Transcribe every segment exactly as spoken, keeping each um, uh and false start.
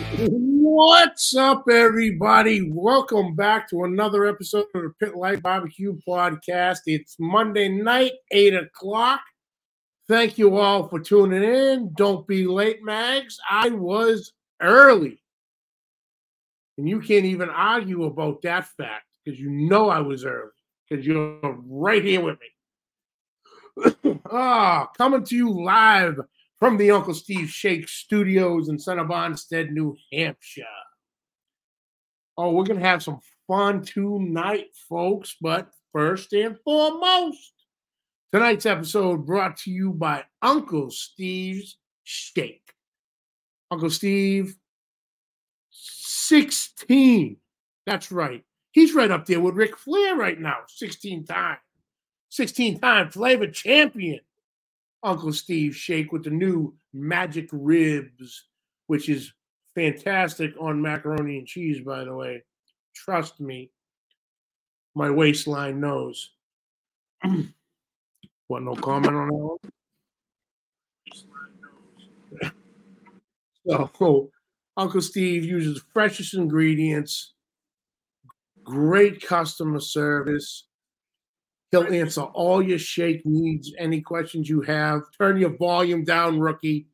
What's up, everybody? Welcome back to another episode of the Pit Light Barbecue Podcast. It's Monday night, eight o'clock. Thank you all for tuning in. Don't be late, Mags. I was early. And you can't even argue about that fact because you know I was early because you're right here with me. Ah, coming to you live from the Uncle Steve Shake Studios in Center Bonsted, New Hampshire. Oh, we're going to have some fun tonight, folks. But first and foremost, tonight's episode brought to you by Uncle Steve's Shake. Uncle Steve, sixteen. That's right. He's right up there with Ric Flair right now, sixteen time. sixteen time flavor champion. Uncle Steve Shake with the new Magic Ribs, which is fantastic on macaroni and cheese, by the way. Trust me. My waistline knows. What, no comment on that one? So, Uncle Steve uses freshest ingredients, great customer service. He'll answer all your shake needs, any questions you have. Turn your volume down, rookie.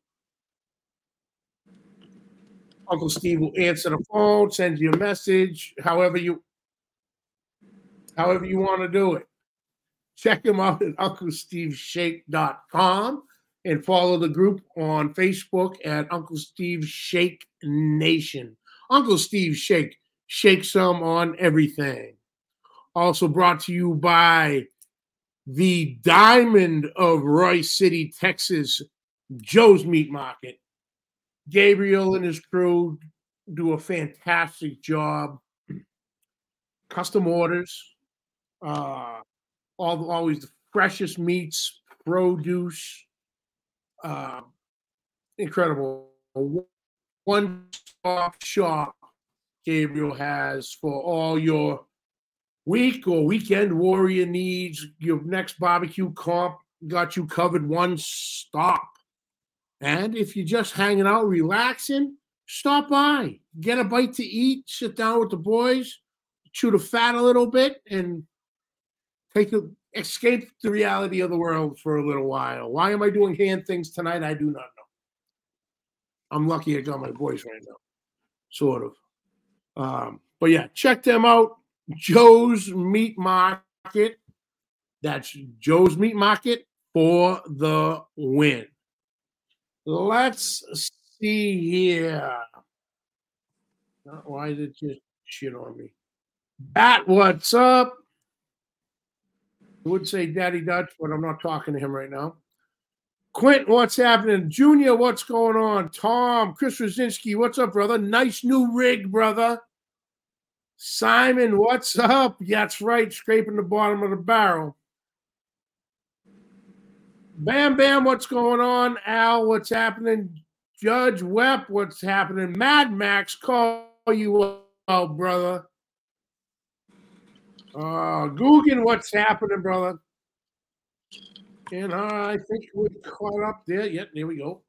Uncle Steve will answer the phone, send you a message, however you however you want to do it. Check him out at uncle steve shake dot com and follow the group on Facebook at Uncle Steve Shake Nation. Uncle Steve Shake, shake some on everything. Also brought to you by the Diamond of Royce City, Texas, Joe's Meat Market. Gabriel and his crew do a fantastic job. Custom orders, uh, all, always the freshest meats, produce, uh, incredible. One-stop shop Gabriel has for all your week or weekend warrior needs. Your next barbecue comp got you covered one stop. And if you're just hanging out, relaxing, stop by, get a bite to eat, sit down with the boys, chew the fat a little bit, and take a, escape the reality of the world for a little while. Why am I doing hand things tonight? I do not know. I'm lucky I got my voice right now, sort of. Um, but yeah, check them out. Joe's Meat Market. That's Joe's Meat Market for the win. Let's see here. Why did you shit on me? Bat, what's up? I would say Daddy Dutch, but I'm not talking to him right now. Quint, what's happening? Junior, what's going on? Tom, Chris Rosinski, what's up, brother? Nice new rig, brother. Simon, what's up? Yeah, that's right, scraping the bottom of the barrel. Bam Bam, what's going on? Al, what's happening? Judge Webb, what's happening? Mad Max, call you out, brother. Uh, Guggen, what's happening, brother? And uh, I think we're caught up there. Yep, there we go.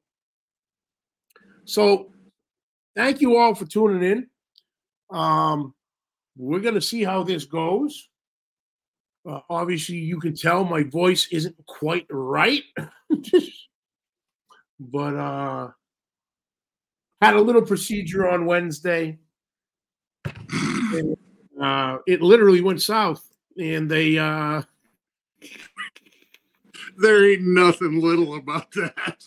So, thank you all for tuning in. Um, we're going to see how this goes. Uh, obviously, you can tell my voice isn't quite right. But uh, had a little procedure on Wednesday. And, uh, it literally went south. And they... Uh, there ain't nothing little about that.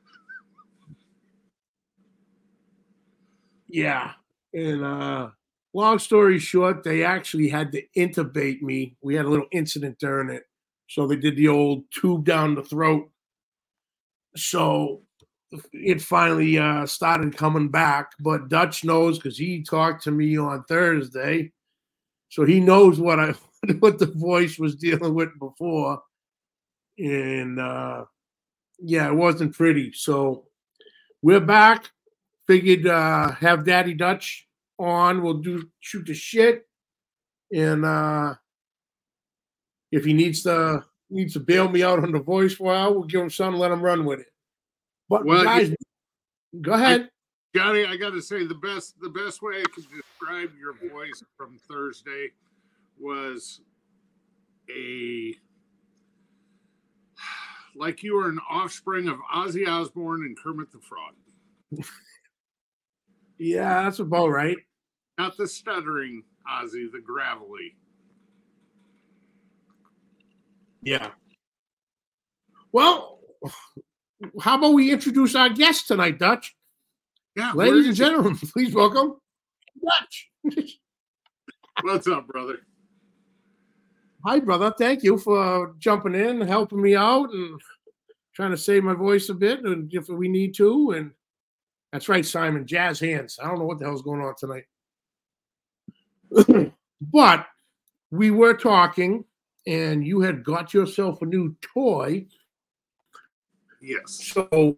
Yeah. And uh, long story short, they actually had to intubate me. We had a little incident during it. So they did the old tube down the throat. So it finally uh, started coming back. But Dutch knows because he talked to me on Thursday. So he knows what I what the voice was dealing with before. And, uh, yeah, it wasn't pretty. So we're back. Figured uh, have Daddy Dutch on. We'll do shoot the shit. And uh, if he needs to needs to bail me out on the voice for a while, we'll give him something, let him run with it. But, well, guys, you, go ahead. Johnny, I got to say the best the best way I could describe your voice from Thursday was a like you were an offspring of Ozzy Osbourne and Kermit the Frog. Yeah, that's about right. Not the stuttering Ozzy, the gravelly. Yeah. Well, how about we introduce our guest tonight, Dutch? Yeah, ladies and gentlemen, it? please welcome Dutch. What's up, brother? Hi, brother. Thank you for jumping in, helping me out, and trying to save my voice a bit, and if we need to. And that's right, Simon. Jazz hands. I don't know what the hell's going on tonight, but we were talking, and you had got yourself a new toy. Yes. So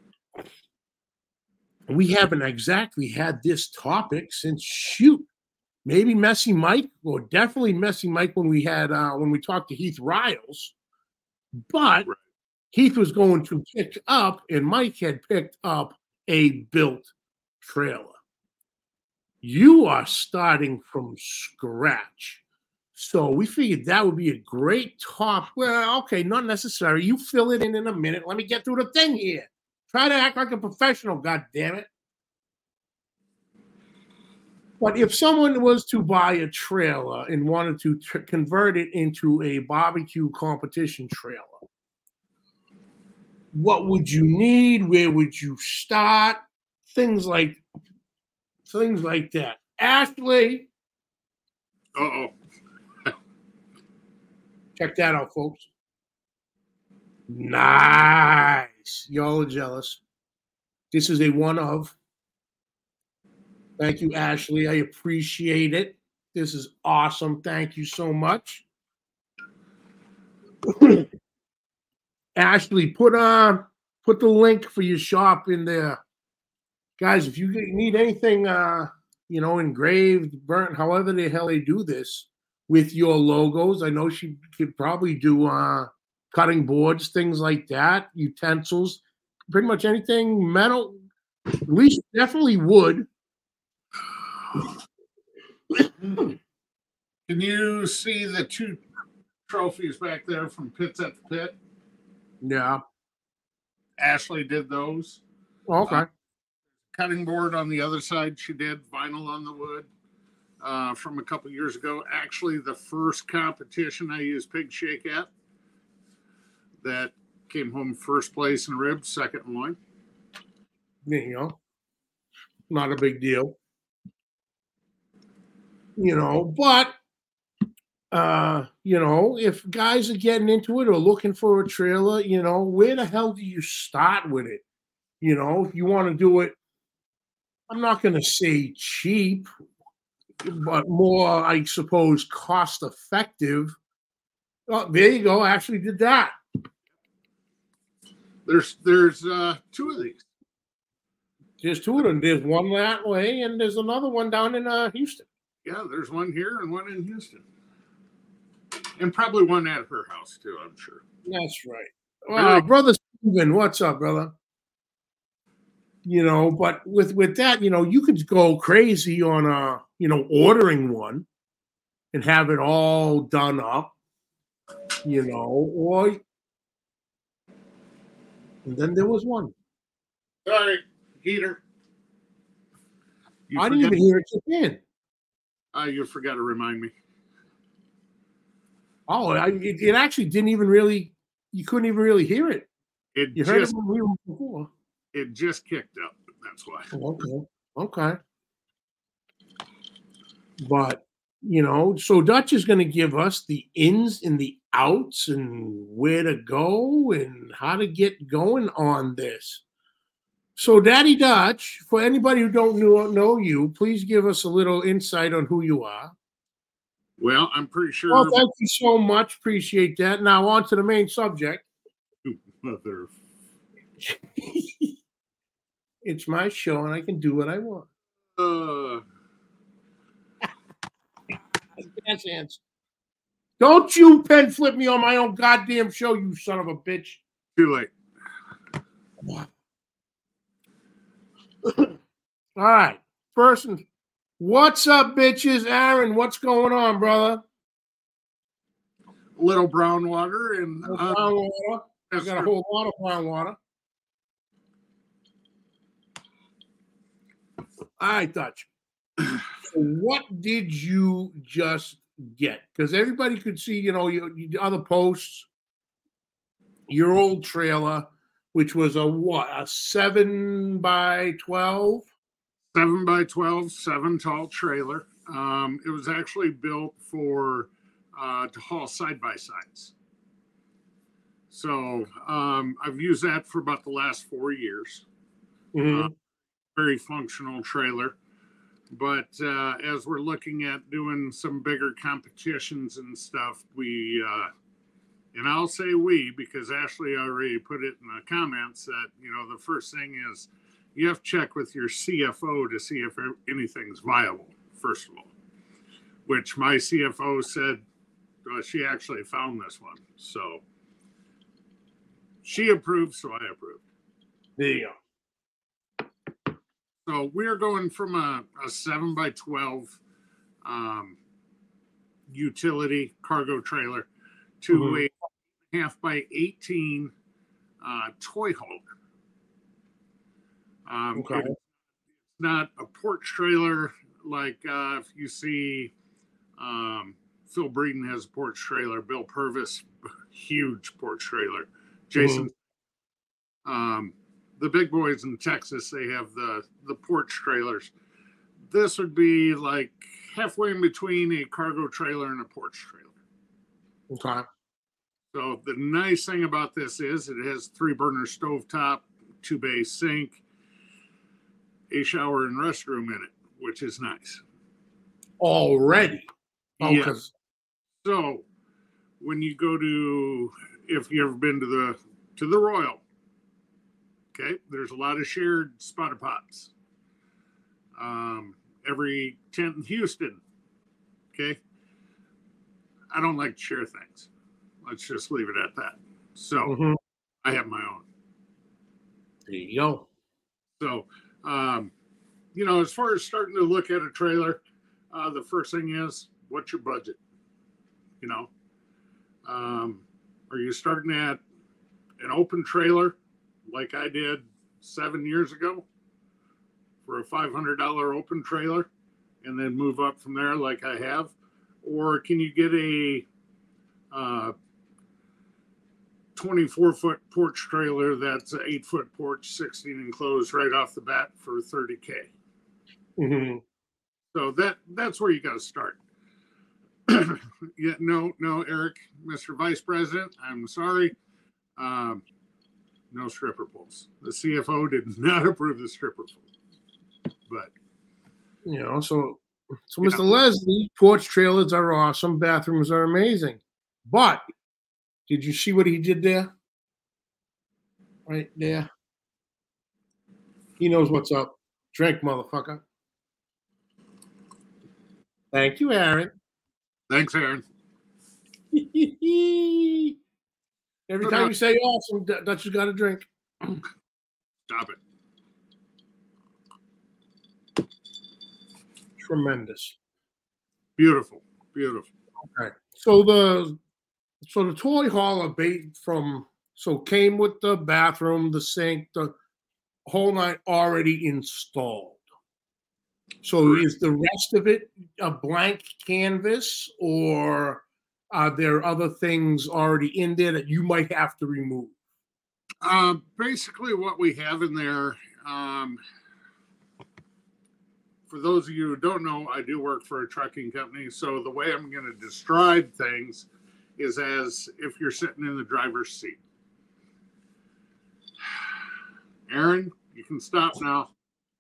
we haven't exactly had this topic since shoot. Maybe Messy Mike, or definitely Messy Mike when we had uh, when we talked to Heath Riles, but right. Heath was going to pick up, and Mike had picked up a built trailer. You are starting from scratch, so we figured that would be a great top. Well, okay, not necessary. You fill it in in a minute. Let me get through the thing here. Try to act like a professional. God damn it! But if someone was to buy a trailer and wanted to tr- convert it into a barbecue competition trailer, what would you need? Where would you start? Things like things like that. Ashley. Uh-oh. Check that out, folks. Nice. Y'all are jealous. This is a one of. Thank you, Ashley. I appreciate it. This is awesome. Thank you so much. Ashley, put uh, put the link for your shop in there. Guys, if you need anything, uh, you know, engraved, burnt, however the hell they do this with your logos, I know she could probably do uh, cutting boards, things like that, utensils, pretty much anything metal, at least definitely wood. Can you see the two trophies back there from Pits at the Pit? Yeah. Ashley did those. Okay. Uh, cutting board on the other side, she did vinyl on the wood uh, from a couple years ago. Actually, the first competition I used Pig Shake at, that came home first place in ribs, second in loin. There you go. Not a big deal. You know, but, uh, you know, if guys are getting into it or looking for a trailer, you know, where the hell do you start with it? You know, if you want to do it, I'm not going to say cheap, but more, I suppose, cost effective. Oh, there you go. I actually did that. There's, there's uh, two of these. There's two of them. There's one that way, and there's another one down in uh, Houston. Yeah, there's one here and one in Houston. And probably one at her house, too, I'm sure. That's right. Well, uh, brother Steven, what's up, brother? You know, but with, with that, you know, you could go crazy on, uh, you know, ordering one and have it all done up, you know, or... And then there was one. Sorry, heater. You I forgot... didn't even hear it kick in. Uh, you forgot to remind me. Oh, I, it, it actually didn't even really, you couldn't even really hear it. It you just, heard it when we were before. It just kicked up. That's why. Oh, okay. Okay. But, you know, so Dutch is going to give us the ins and the outs and where to go and how to get going on this. So, Daddy Dutch, for anybody who don't know, know you, please give us a little insight on who you are. Well, I'm pretty sure. Well, thank you so much. Appreciate that. Now, on to the main subject. Mother. It's my show, and I can do what I want. Uh. That's answer. Don't you pen flip me on my own goddamn show, you son of a bitch. Too late. All right. First, what's up, bitches? Aaron, what's going on, brother? A little brown water and uh, brown water. I got a whole lot of brown water. All right, Dutch. So what did you just get? Because everybody could see, you know, your, your other posts, your old trailer, which was a what, a seven by twelve? Seven by twelve, seven tall trailer. Um, it was actually built for uh, to haul side by sides. So um, I've used that for about the last four years. Mm-hmm. Uh, very functional trailer. But uh, as we're looking at doing some bigger competitions and stuff, we, uh, and I'll say we, because Ashley already put it in the comments that, you know, the first thing is you have to check with your C F O to see if anything's viable, first of all, which my C F O said, well, she actually found this one. So she approved, so I approved. There you go. So we're going from a, a seven by twelve um, utility cargo trailer to mm-hmm. a half by eighteen uh, toy hauler. Um, okay. It's not a porch trailer like uh, if you see um, Phil Breeden has a porch trailer, Bill Purvis, huge porch trailer, Jason. Mm-hmm. Um, the big boys in Texas, they have the, the porch trailers. This would be like halfway in between a cargo trailer and a porch trailer. Okay. So the nice thing about this is it has three burner stovetop, two bay sink, a shower and restroom in it, which is nice. Already? Oh, yeah. So when you go to, if you've ever been to the to the Royal, okay, there's a lot of shared spotted pots. Um, every tent in Houston, okay. I don't like to share things. Let's just leave it at that. So mm-hmm. I have my own. There you go. So, um, you know, as far as starting to look at a trailer, uh, the first thing is, what's your budget? You know, um, are you starting at an open trailer like I did seven years ago for a five hundred dollars open trailer and then move up from there like I have? Or can you get a uh, twenty-four foot porch trailer that's an eight foot porch, sixteen enclosed right off the bat for thirty K? Mm-hmm. So that that's where you got to start. yeah, no, no, Eric, Mister Vice President, I'm sorry. Um, no stripper poles. The C F O did not approve the stripper pole. But you know, so so Mister Yeah. Leslie, porch trailers are awesome, bathrooms are amazing. But did you see what he did there? Right there. He knows what's up. Drink, motherfucker. Thank you, Aaron. Thanks, Aaron. Every time you say awesome, Dutch has got a drink. Stop it. Tremendous. Beautiful. Beautiful. Okay. So the so the toy hauler bait from so came with the bathroom, the sink, the whole night already installed. So is the rest of it a blank canvas, or are there other things already in there that you might have to remove? Um, basically, what we have in there, um, for those of you who don't know, I do work for a trucking company. So the way I'm going to describe things is as if you're sitting in the driver's seat. Aaron, you can stop now.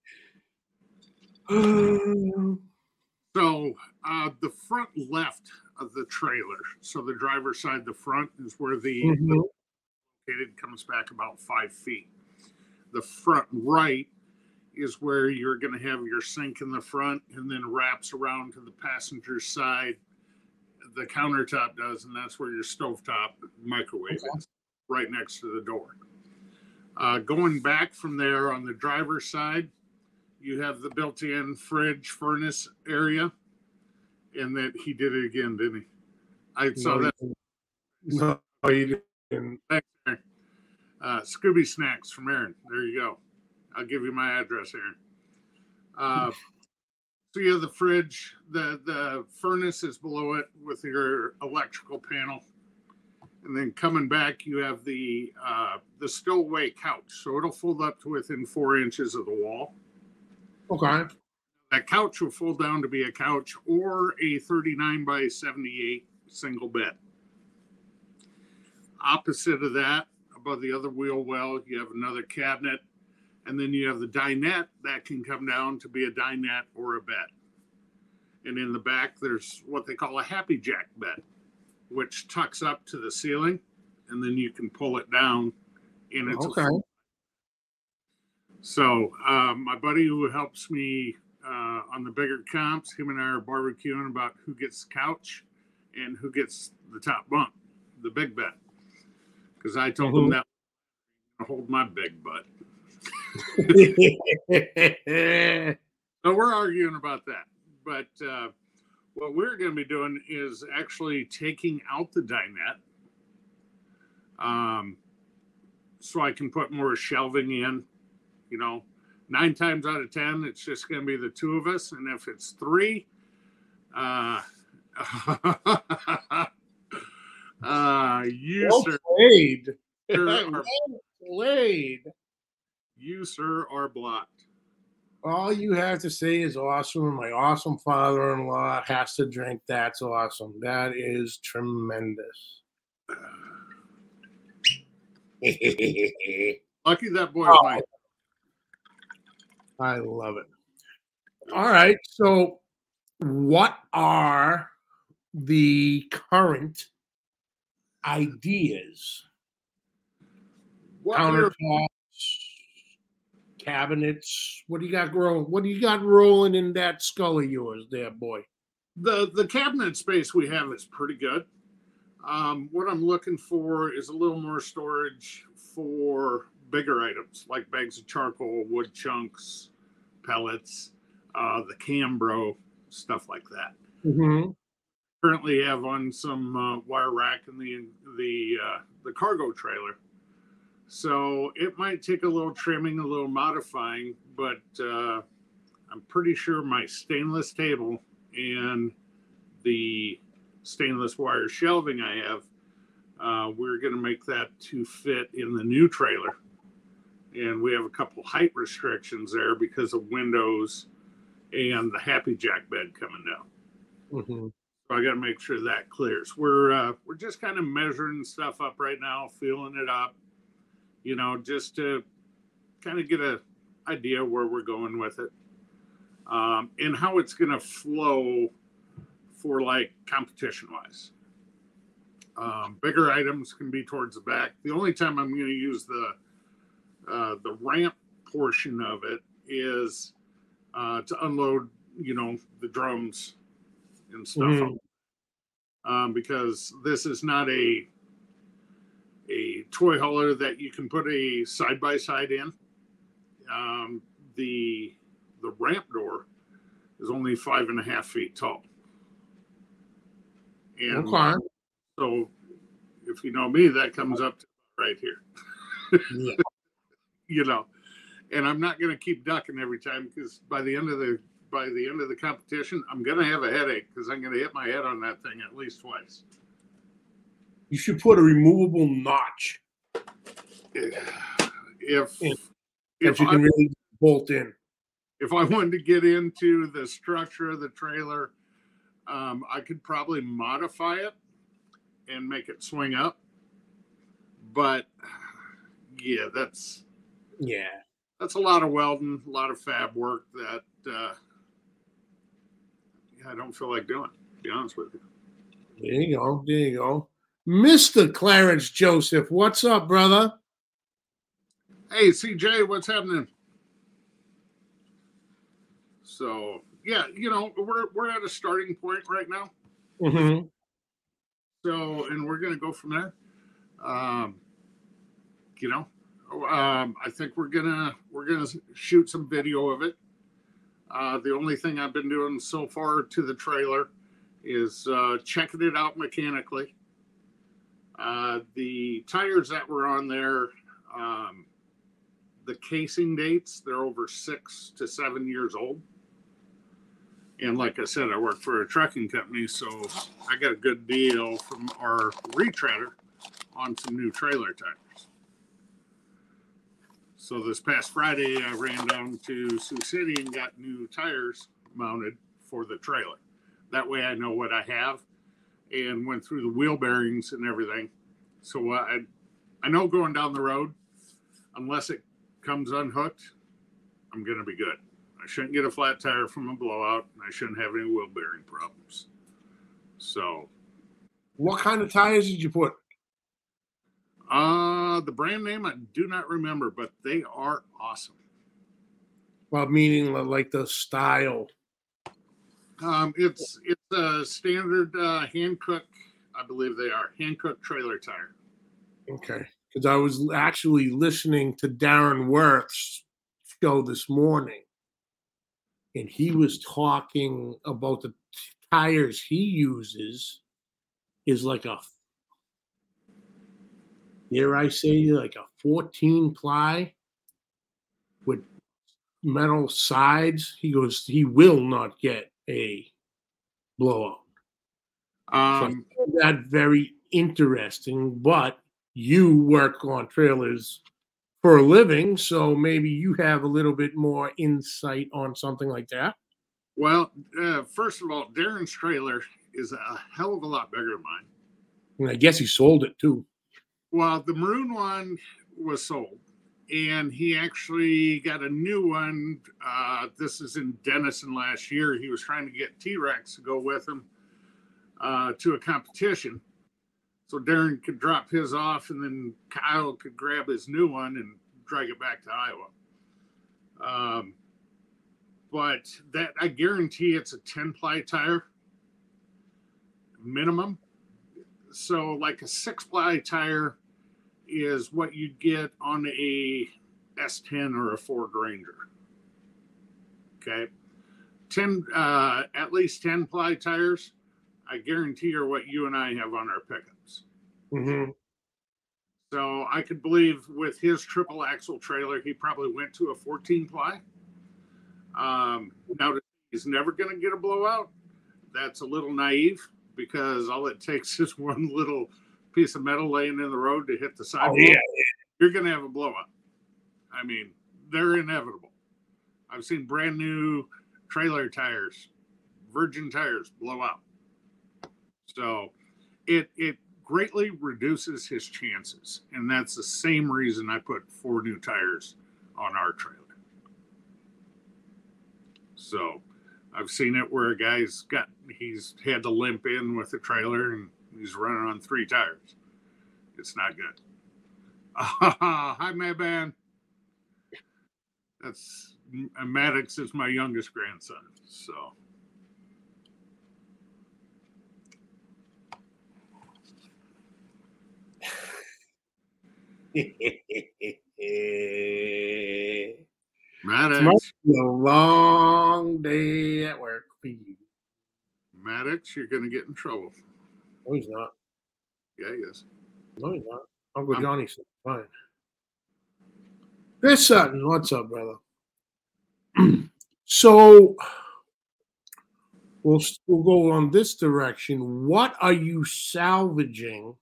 So uh, the front left of the trailer, so the driver's side, the front is where the, mm-hmm. the located comes back about five feet. The front right is where you're going to have your sink in the front and then wraps around to the passenger side. The countertop does, and that's where your stovetop microwave okay. is, right next to the door. Uh, going back from there on the driver's side, you have the built-in fridge furnace area, and that he did it again, didn't he? I saw No, that. No, you didn't. Uh, Scooby Snacks from Aaron. There you go. I'll give you my address, Aaron. Uh, so you have the fridge. The the furnace is below it with your electrical panel, and then coming back, you have the uh, the stowaway couch. So it'll fold up to within four inches of the wall. Okay. That couch will fold down to be a couch or a thirty-nine by seventy-eight single bed. Opposite of that, above the other wheel well, you have another cabinet, and then you have the dinette that can come down to be a dinette or a bed. And in the back, there's what they call a happy jack bed, which tucks up to the ceiling, and then you can pull it down. And it's okay. A so um, my buddy who helps me uh, on the bigger comps, him and I are barbecuing about who gets the couch and who gets the top bunk, the big bed. Because I told mm-hmm. them that I hold my big butt. So we're arguing about that. But uh, what we're going to be doing is actually taking out the dinette, um, so I can put more shelving in. You know, nine times out of ten, it's just going to be the two of us. And if it's three, uh, uh, you, well sir, played. sir well are, played. You, sir, are blocked. All you have to say is awesome. My awesome father-in-law has to drink. That's awesome. That is tremendous. Lucky that boy's oh, mine. I love it. All right. So what are the current ideas? What Countertops, cabinets. What do you got growing? What do you got rolling in that skull of yours there, boy? The the cabinet space we have is pretty good. Um, what I'm looking for is a little more storage for bigger items like bags of charcoal, wood chunks, pellets, uh, the Cambro, stuff like that. Mm-hmm. Currently have on some uh, wire rack in the the uh, the cargo trailer. So it might take a little trimming, a little modifying, but uh, I'm pretty sure my stainless table and the stainless wire shelving I have, uh, we're going to make that to fit in the new trailer. And we have a couple height restrictions there because of windows and the Happy Jack bed coming down. Mm-hmm. So I got to make sure that clears. We're uh, we're just kind of measuring stuff up right now, feeling it up. You know, just to kind of get an idea where we're going with it, um, and how it's going to flow for like competition wise. Um, bigger items can be towards the back. The only time I'm going to use the uh, the ramp portion of it is uh, to unload, you know, the drums and stuff, mm-hmm. um, because this is not a a toy hauler that you can put a side-by-side in. Um, the the ramp door is only five and a half feet tall. And okay. So if you know me, that comes up to right here. Yeah. You know, and I'm not going to keep ducking every time, because by the end of the by the end of the competition, I'm going to have a headache because I'm going to hit my head on that thing at least twice. You should put a removable notch. If if, if you can I, really bolt in. If I wanted to get into the structure of the trailer, um, I could probably modify it and make it swing up. But yeah, that's yeah, that's a lot of welding, a lot of fab work that uh, yeah, I don't feel like doing, to be honest with you. There you go. There you go. Mister Clarence Joseph, what's up, brother? Hey, C J, what's happening? So, yeah, you know, we're we're at a starting point right now. Mm-hmm. So, and we're going to go from there. Um, you know, um, I think we're gonna we're gonna shoot some video of it. Uh, the only thing I've been doing so far to the trailer is uh, checking it out mechanically. Uh, the tires that were on there, um, the casing dates, they're over six to seven years old. And like I said, I work for a trucking company, so I got a good deal from our retreader on some new trailer tires. So this past Friday, I ran down to Sioux City and got new tires mounted for the trailer. That way I know what I have, and went through the wheel bearings and everything. So I, I know going down the road, unless it comes unhooked, I'm going to be good. I shouldn't get a flat tire from a blowout, and I shouldn't have any wheel bearing problems. So, what kind of tires did you put? Uh, the brand name I do not remember, but they are awesome. Well, meaning like the style. Um, it's it's a standard uh, Hankook, I believe they are Hankook trailer tire. Okay, because I was actually listening to Darren Worth's show this morning, and he was talking about the tires he uses is like a, dare I say, like a fourteen ply with metal sides. He goes, he will not get a blowout. Um, so that very interesting, but you work on trailers for a living, so maybe you have a little bit more insight on something like that. Well, uh, first of all, Darren's trailer is a hell of a lot bigger than mine. And I guess he sold it too. Well, the maroon one was sold, and he actually got a new one. Uh, this is in Denison last year. He was trying to get T-Rex to go with him uh, to a competition. So Darren could drop his off, and then Kyle could grab his new one and drag it back to Iowa. Um, but that, I guarantee it's a ten ply tire minimum. So like a six ply tire is what you'd get on a S ten or a Ford Ranger. Okay. ten, uh, at least ten ply tires, I guarantee are what you and I have on our pickups. Mm-hmm. So I could believe with his triple axle trailer, he probably went to a fourteen ply. Um, now he's never going to get a blowout. That's a little naive, because all it takes is one little piece of metal laying in the road to hit the sidewalk. Oh, yeah. You're going to have a blowout. I mean, they're inevitable. I've seen brand new trailer tires, virgin tires, blow out. So it it greatly reduces his chances. And that's the same reason I put four new tires on our trailer. So I've seen it where a guy's got, he's had to limp in with the trailer and he's running on three tires. It's not good. Uh, hi, Maban. That's, Maddox is my youngest grandson. So. Maddox. It must be a long day at work for you. Maddox, you're going to get in trouble. No, he's not. Yeah, he is. No, he's not. Uncle um, Johnny said fine. Chris Sutton, what's up, brother? So we'll, we'll go on this direction. What are you salvaging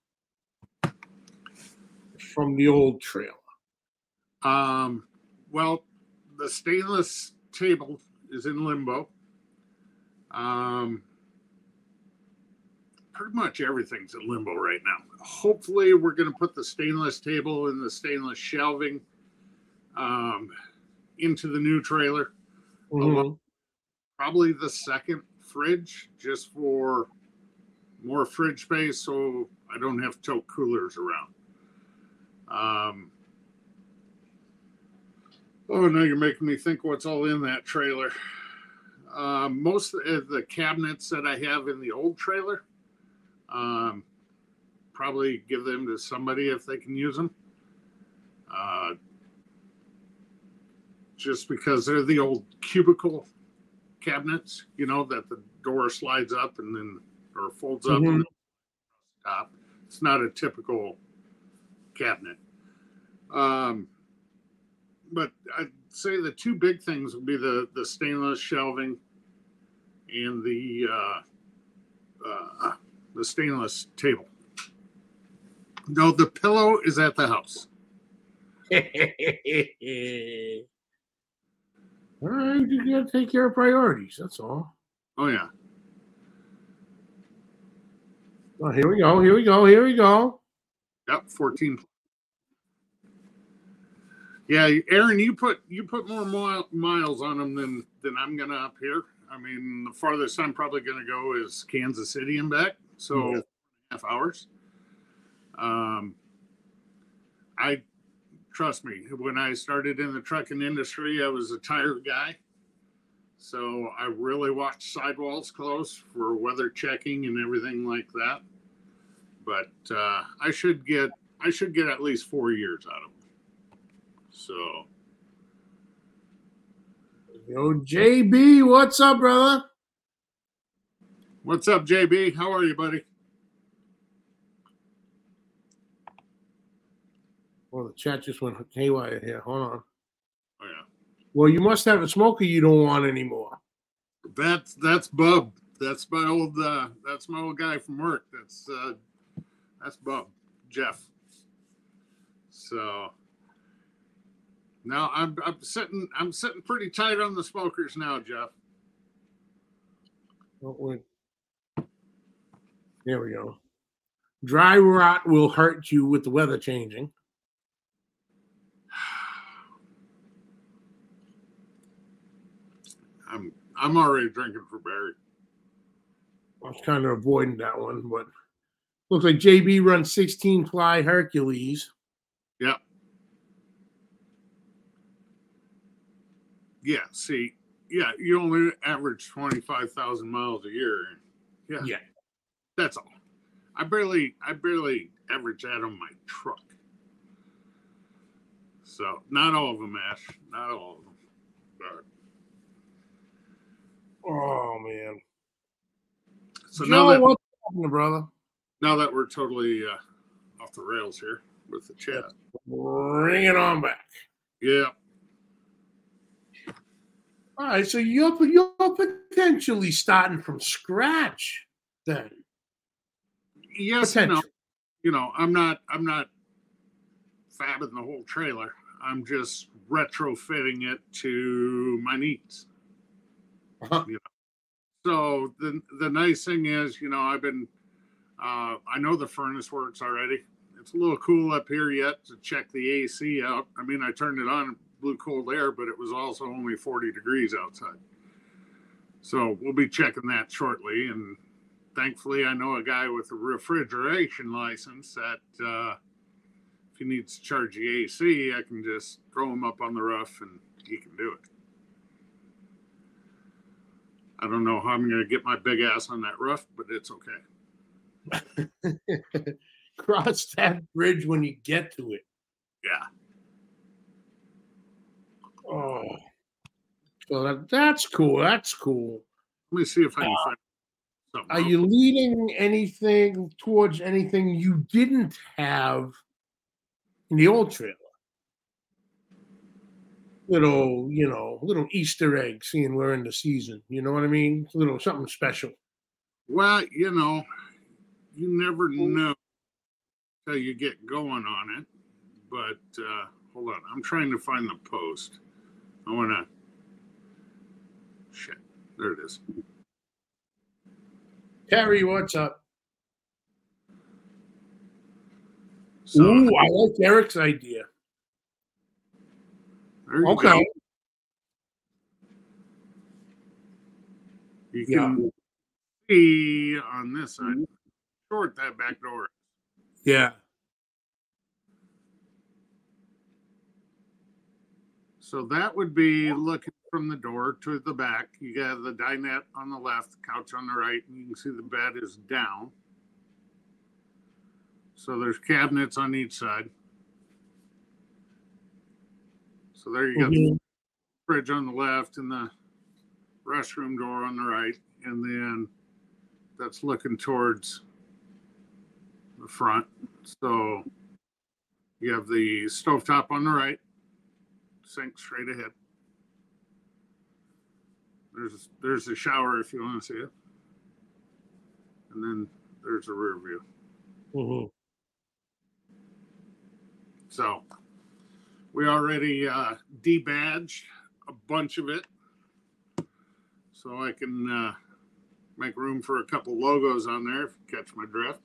from the old trailer? Um, well, the stainless table is in limbo. Um, pretty much everything's in limbo right now. Hopefully, we're going to put the stainless table and the stainless shelving um, into the new trailer. Mm-hmm. Probably the second fridge, just for more fridge space, so I don't have to tote coolers around. Um, oh, now you're making me think what's all in that trailer. Uh, most of the cabinets that I have in the old trailer, um, probably give them to somebody if they can use them. Uh, just because they're the old cubicle cabinets, you know, that the door slides up and then or folds up Mhm. and then top. It's not a typical cabinet. Um, but I'd say the two big things would be the the stainless shelving and the uh, uh, the stainless table. No, the pillow is at the house. All right, you gotta take care of priorities. That's all. Oh yeah. Oh, here we go. Here we go. Here we go. Yep, fourteen. Yeah, Aaron, you put you put more mile, miles on them than than I'm gonna up here. I mean, the farthest I'm probably gonna go is Kansas City and back, so Yeah. half hours. Um, I trust me. When I started in the trucking industry, I was a tire guy, so I really watched sidewalls close for weather checking and everything like that. But uh, I should get I should get at least four years out of them. So, Yo, J B, what's up, brother? what's up, J B? How are you, buddy? Well, the chat just went haywire here. Hold on. Oh yeah, Well, you must have a smoker you don't want anymore. that's that's Bub. That's my old uh, that's my old guy from work. That's uh, that's Bub, Jeff. So now I'm I'm sitting I'm sitting pretty tight on the smokers now, Jeff. Oh, wait. There we go. Dry rot will hurt you with the weather changing. I'm I'm already drinking for Barry. I was kind of avoiding that one, but looks like J B runs sixteen ply Hercules. Yeah. Yeah. See, yeah, you only average twenty-five thousand miles a year. Yeah. Yeah. That's all. I barely I barely average that on my truck. So not all of them, Ash. Not all of them. But Oh man. so Joe, now that what's happening, brother? now that we're totally uh, off the rails here with the chat. Bring it on back. Yeah. All right, so you're you're potentially starting from scratch then. Yes and no. Potential. You know, I'm not I'm not fabbing the whole trailer. I'm just retrofitting it to my needs. Uh-huh. You know? So the the nice thing is, you know, I've been uh, I know the furnace works already. It's a little cool up here yet to check the A C out. I mean, I turned it on and blew cold air, but it was also only forty degrees outside. So we'll be checking that shortly. And thankfully, I know a guy with a refrigeration license that uh, if he needs to charge the A C, I can just throw him up on the roof and he can do it. I don't know how I'm going to get my big ass on that roof, but it's okay. Cross that bridge when you get to it. Yeah. Oh, so that, that's cool. That's cool. Let me see if I can find something. Are you leading anything towards anything you didn't have in the old trailer? Little, you know, little Easter egg, seeing we're in the season. You know what I mean? A little something special. Well, you know, you never know till you get going on it. But uh, hold on, I'm trying to find the post. I want to. Shit, there it is. Terry, what's up? So, Ooh, I like Eric's idea. there you Okay. go. You can Yeah. see on this side, short that back door. Yeah. So that would be looking from the door to the back. You got the dinette on the left, the couch on the right, and you can see the bed is down. So there's cabinets on each side. So there you got Mhm. the fridge on the left and the restroom door on the right, and then that's looking towards the front. So you have the stovetop on the right, sink straight ahead. There's there's the shower if you want to see it, and then there's a rear view. Mm-hmm. So we already uh, debadged a bunch of it, so I can uh, make room for a couple logos on there if you catch my drift.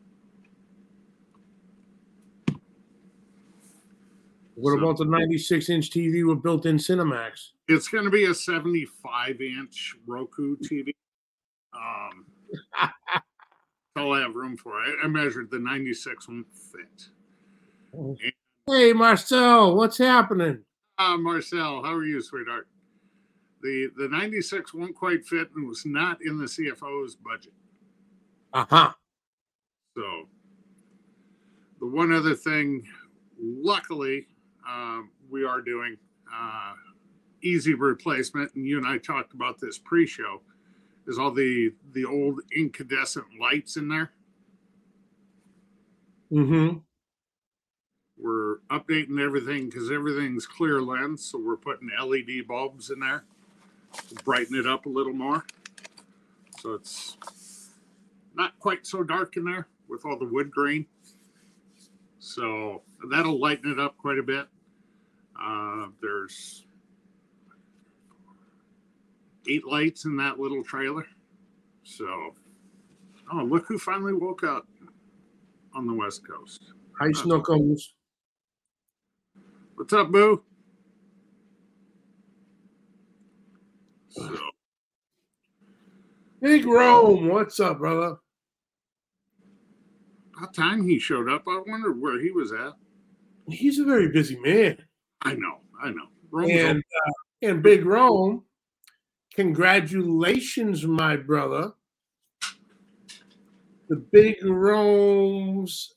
What So, about the ninety-six inch T V with built-in Cinemax? It's going to be a seventy-five inch Roku T V. Um, that's all I have room for. I, I measured the ninety-six won't fit. And, hey, Marcel, what's happening? uh, Marcel, how are you, sweetheart? The the ninety-six won't quite fit and was not in the C F O's budget. Uh-huh. So the one other thing, luckily, uh, we are doing uh, easy replacement, and you and I talked about this pre-show, is all the the old incandescent lights in there. Mm-hmm. We're updating everything because everything's clear lens, so we're putting L E D bulbs in there to brighten it up a little more. So it's not quite so dark in there with all the wood grain. So that'll lighten it up quite a bit. Uh, there's eight lights in that little trailer. So, oh, look who finally woke up on the West Coast. Hi, Snookums. What's up, Boo? So, Big Rome, what's up, brother? about time he showed up. I wondered where he was at. He's a very busy man. I know, I know. Rome's And uh, and Big Rome, congratulations, my brother. The Big Rome's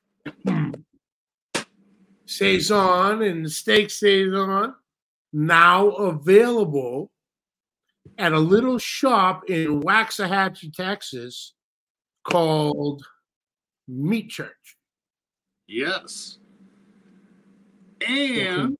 Saison and the steak Saison now available at a little shop in Waxahachie, Texas called Meat Church. Yes. And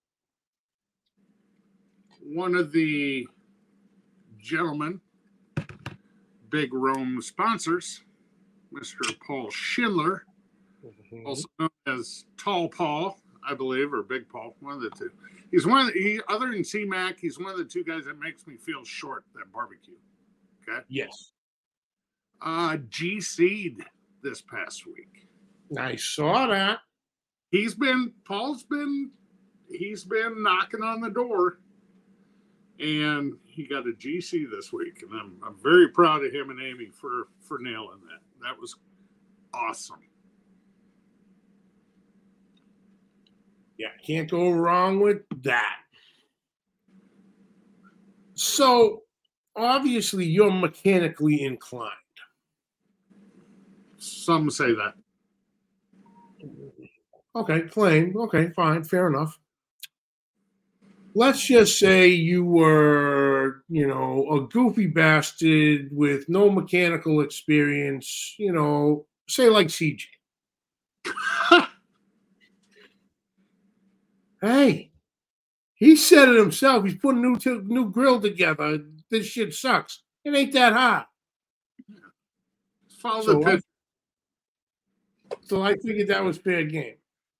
one of the gentlemen, Big Rome sponsors, Mister Paul Schindler, mm-hmm. also known as Tall Paul, I believe, or Big Paul, one of the two. He's one of the, he, other than C-Mac, he's one of the two guys that makes me feel short at barbecue. Okay? Yes. Uh, G C'd this past week. I saw that. He's been, Paul's been, he's been knocking on the door, and he got a G C this week. And I'm, I'm very proud of him and Amy for, for nailing that. That was awesome. Yeah, can't go wrong with that. So, obviously, you're mechanically inclined. Some say that. Okay, claim. Okay, fine, fair enough. Let's just say you were, you know, a goofy bastard with no mechanical experience, you know, say like C J. Hey, he said it himself. He's putting a new, t- new grill together. This shit sucks. It ain't that hard. Follow so, the pitch. I, so I figured that was fair game.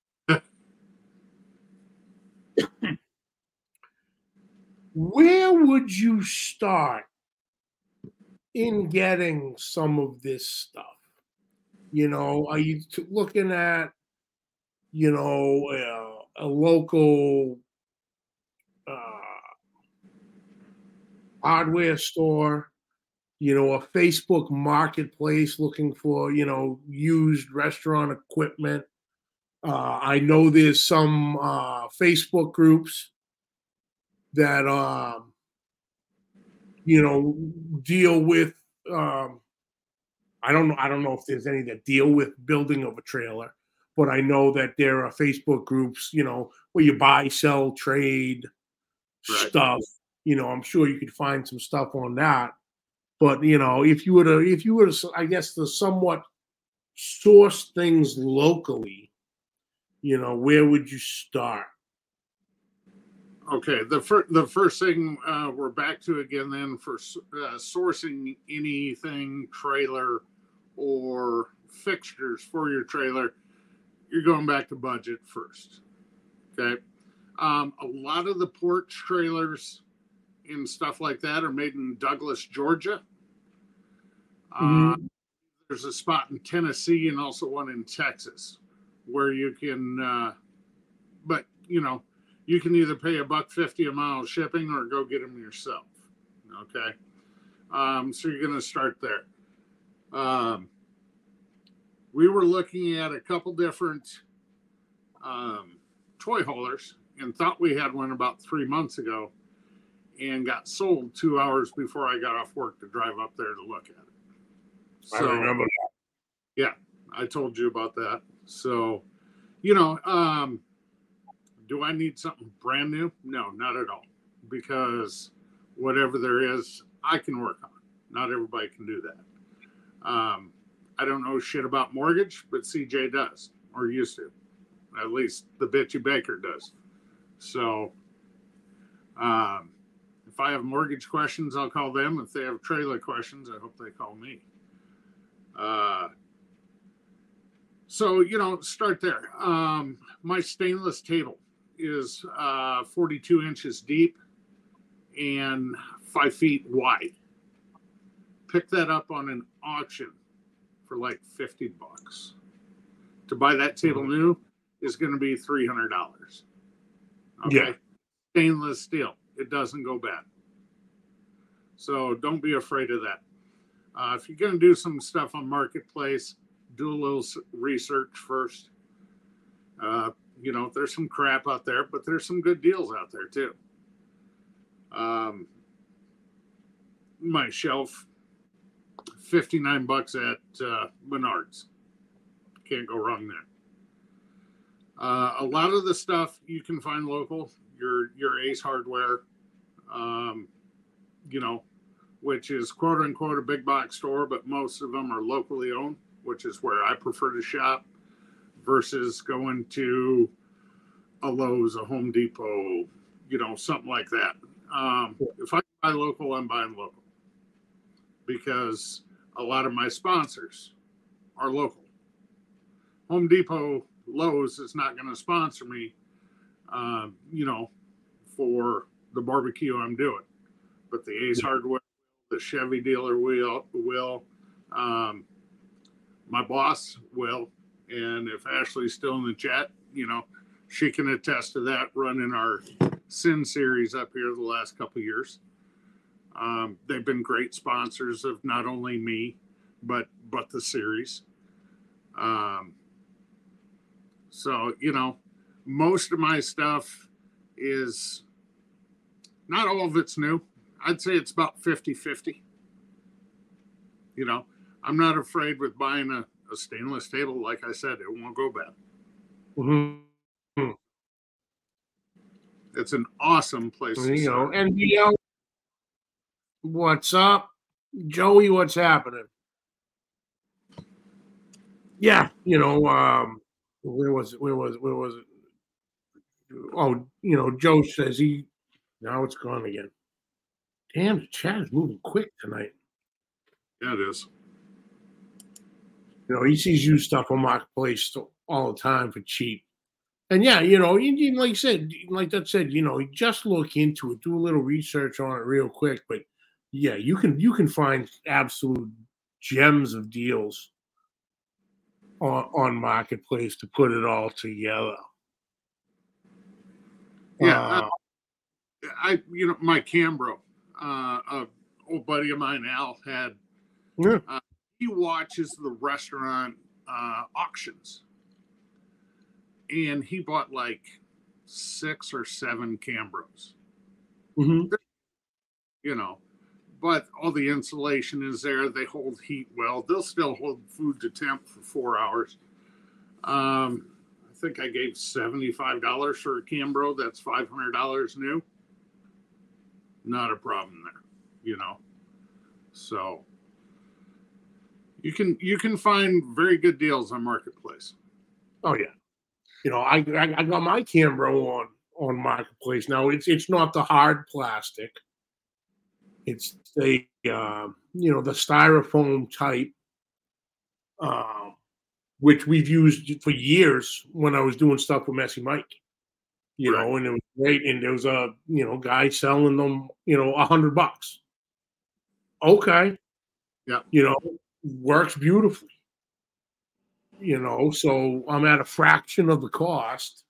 Where would you start in getting some of this stuff? You know, are you t- looking at, you know, uh, a local uh, hardware store, you know, a Facebook marketplace looking for, you know, used restaurant equipment? Uh, I know there's some uh, Facebook groups that, um, you know, deal with, um, I don't know, I don't know if there's any that deal with building of a trailer, but I know that there are Facebook groups, you know, where you buy, sell, trade right. stuff. you know, I'm sure you could find some stuff on that. But you know, if you were to, if you were to, I guess, to somewhat source things locally, you know, where would you start? Okay, the first the first thing uh, we're back to again then for uh, sourcing anything trailer or fixtures for your trailer, you're going back to budget first. Okay, um, a lot of the porch trailers and stuff like that are made in Douglas, Georgia. Uh, Mm-hmm. there's a spot in Tennessee and also one in Texas where you can, uh, but you know, you can either pay a buck fifty a mile shipping or go get them yourself. Okay, um, so you're going to start there. Um, we were looking at a couple different um, toy haulers and thought we had one about three months ago, and got sold two hours before I got off work to drive up there to look at it. So, I remember that. Yeah, I told you about that. So, you know, um, do I need something brand new? No, not at all. Because whatever there is, I can work on. Not everybody can do that. Um, I don't know shit about mortgage, but C J does, or used to. At least the bitchy Baker does. So, um, if I have mortgage questions, I'll call them. If they have trailer questions, I hope they call me. Uh, so, you know, start there. Um, my stainless table is uh, forty-two inches deep and five feet wide. Pick that up on an auction for like fifty bucks. To buy that table new is going to be three hundred dollars. Okay. Yeah. Stainless steel. It doesn't go bad. So don't be afraid of that. Uh, if you're going to do some stuff on Marketplace, do a little research first. Uh, you know, there's some crap out there, but there's some good deals out there too. Um, my shelf, fifty-nine bucks at uh, Menards. Can't go wrong there. Uh, a lot of the stuff you can find local. Your your Ace Hardware, um, you know, which is quote unquote a big box store, but most of them are locally owned, which is where I prefer to shop versus going to a Lowe's, a Home Depot, you know, something like that. Um, if I buy local, I'm buying local because a lot of my sponsors are local. Home Depot, Lowe's is not going to sponsor me, uh, you know, for the barbecue I'm doing. But the Ace Hardware, the Chevy dealer will, will um, my boss will. And if Ashley's still in the chat, you know, she can attest to that running our Sin series up here the last couple of years. Um, they've been great sponsors of not only me, but but the series. Um, so, you know, most of my stuff is, not all of it's new. I'd say it's about fifty-fifty. You know, I'm not afraid with buying a, a stainless table. Like I said, it won't go bad. Mm-hmm. It's an awesome place to You know, start. N B L, what's up? Joey, what's happening? Yeah, you know, um, where was it? Where was it? Where was it? Oh, you know, Joe says he, now it's gone again. Damn, the chat is moving quick tonight. Yeah, it is. You know, he sees used stuff on Marketplace all the time for cheap. And yeah, you know, you, like I said, like that said, you know, just look into it, do a little research on it real quick. But yeah, you can you can find absolute gems of deals on, on Marketplace to put it all together. Yeah, uh, I you know my Cambro, uh, a old buddy of mine, Al, had. Yeah. Uh, he watches the restaurant uh, auctions. And he bought like six or seven Cambros. Mm-hmm. You know, but all the insulation is there. They hold heat well. They'll still hold food to temp for four hours. Um, I think I gave seventy-five dollars for a Cambro. That's five hundred dollars new. not a problem there, you know. So you can you can find very good deals on Marketplace. Oh yeah, you know, I I, I got my Cambro on on Marketplace now. It's it's not the hard plastic. It's the uh, you know the styrofoam type, um, which we've used for years when I was doing stuff with Messy Mike. You Right. know, and it was great. And there was a you know guy selling them, you know, a hundred bucks. Okay, Yeah. you know, works beautifully. You know, so I'm at a fraction of the cost,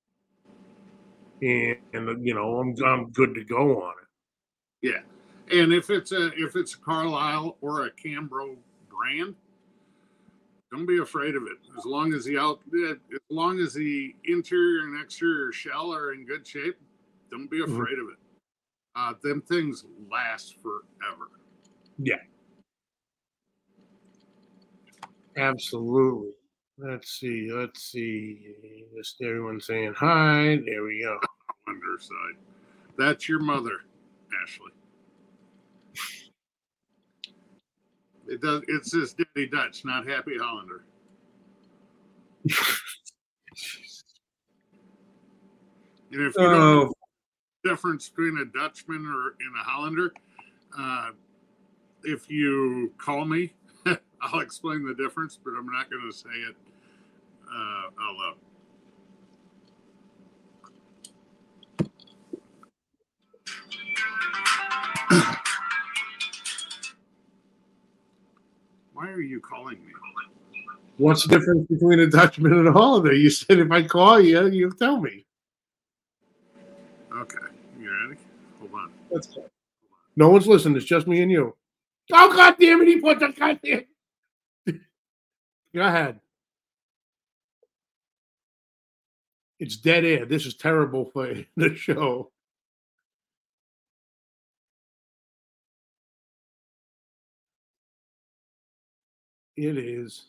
and, and you know, I'm I'm good to go on it. Yeah. And if it's a if it's a Carlisle or a Cambro brand, don't be afraid of it. As long as the out as long as the interior and exterior shell are in good shape, don't be Mhm. afraid of it. Uh, them things last forever. Yeah, absolutely. Let's see. Let's see. Just everyone saying hi. There we go. Underside. That's your mother, Ashley. It does. It says Daddy Dutch, not Happy Hollander. And if you don't know Oh, the difference between a Dutchman or in a Hollander, uh, if you call me, I'll explain the difference, but I'm not going to say it uh, out loud. Why are you calling me? what's the difference between a Dutchman and a Hollander? You said if I call you, you tell me. Okay, you ready? Hold on. That's cool. No one's listening. It's just me and you. Oh God damn it! He put the goddamn. Go ahead. It's dead air. This is terrible for the show. It is.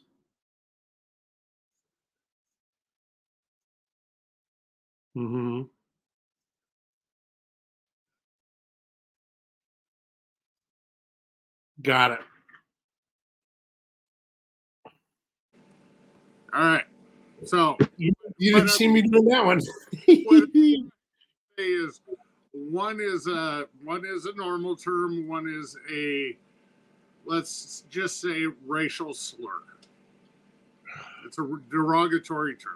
Mm-hmm. Got it. All right. So You, you what didn't I'm see me doing that one. what I'm say is one is a one is a normal term, one is a let's just say racial slur. It's a derogatory term.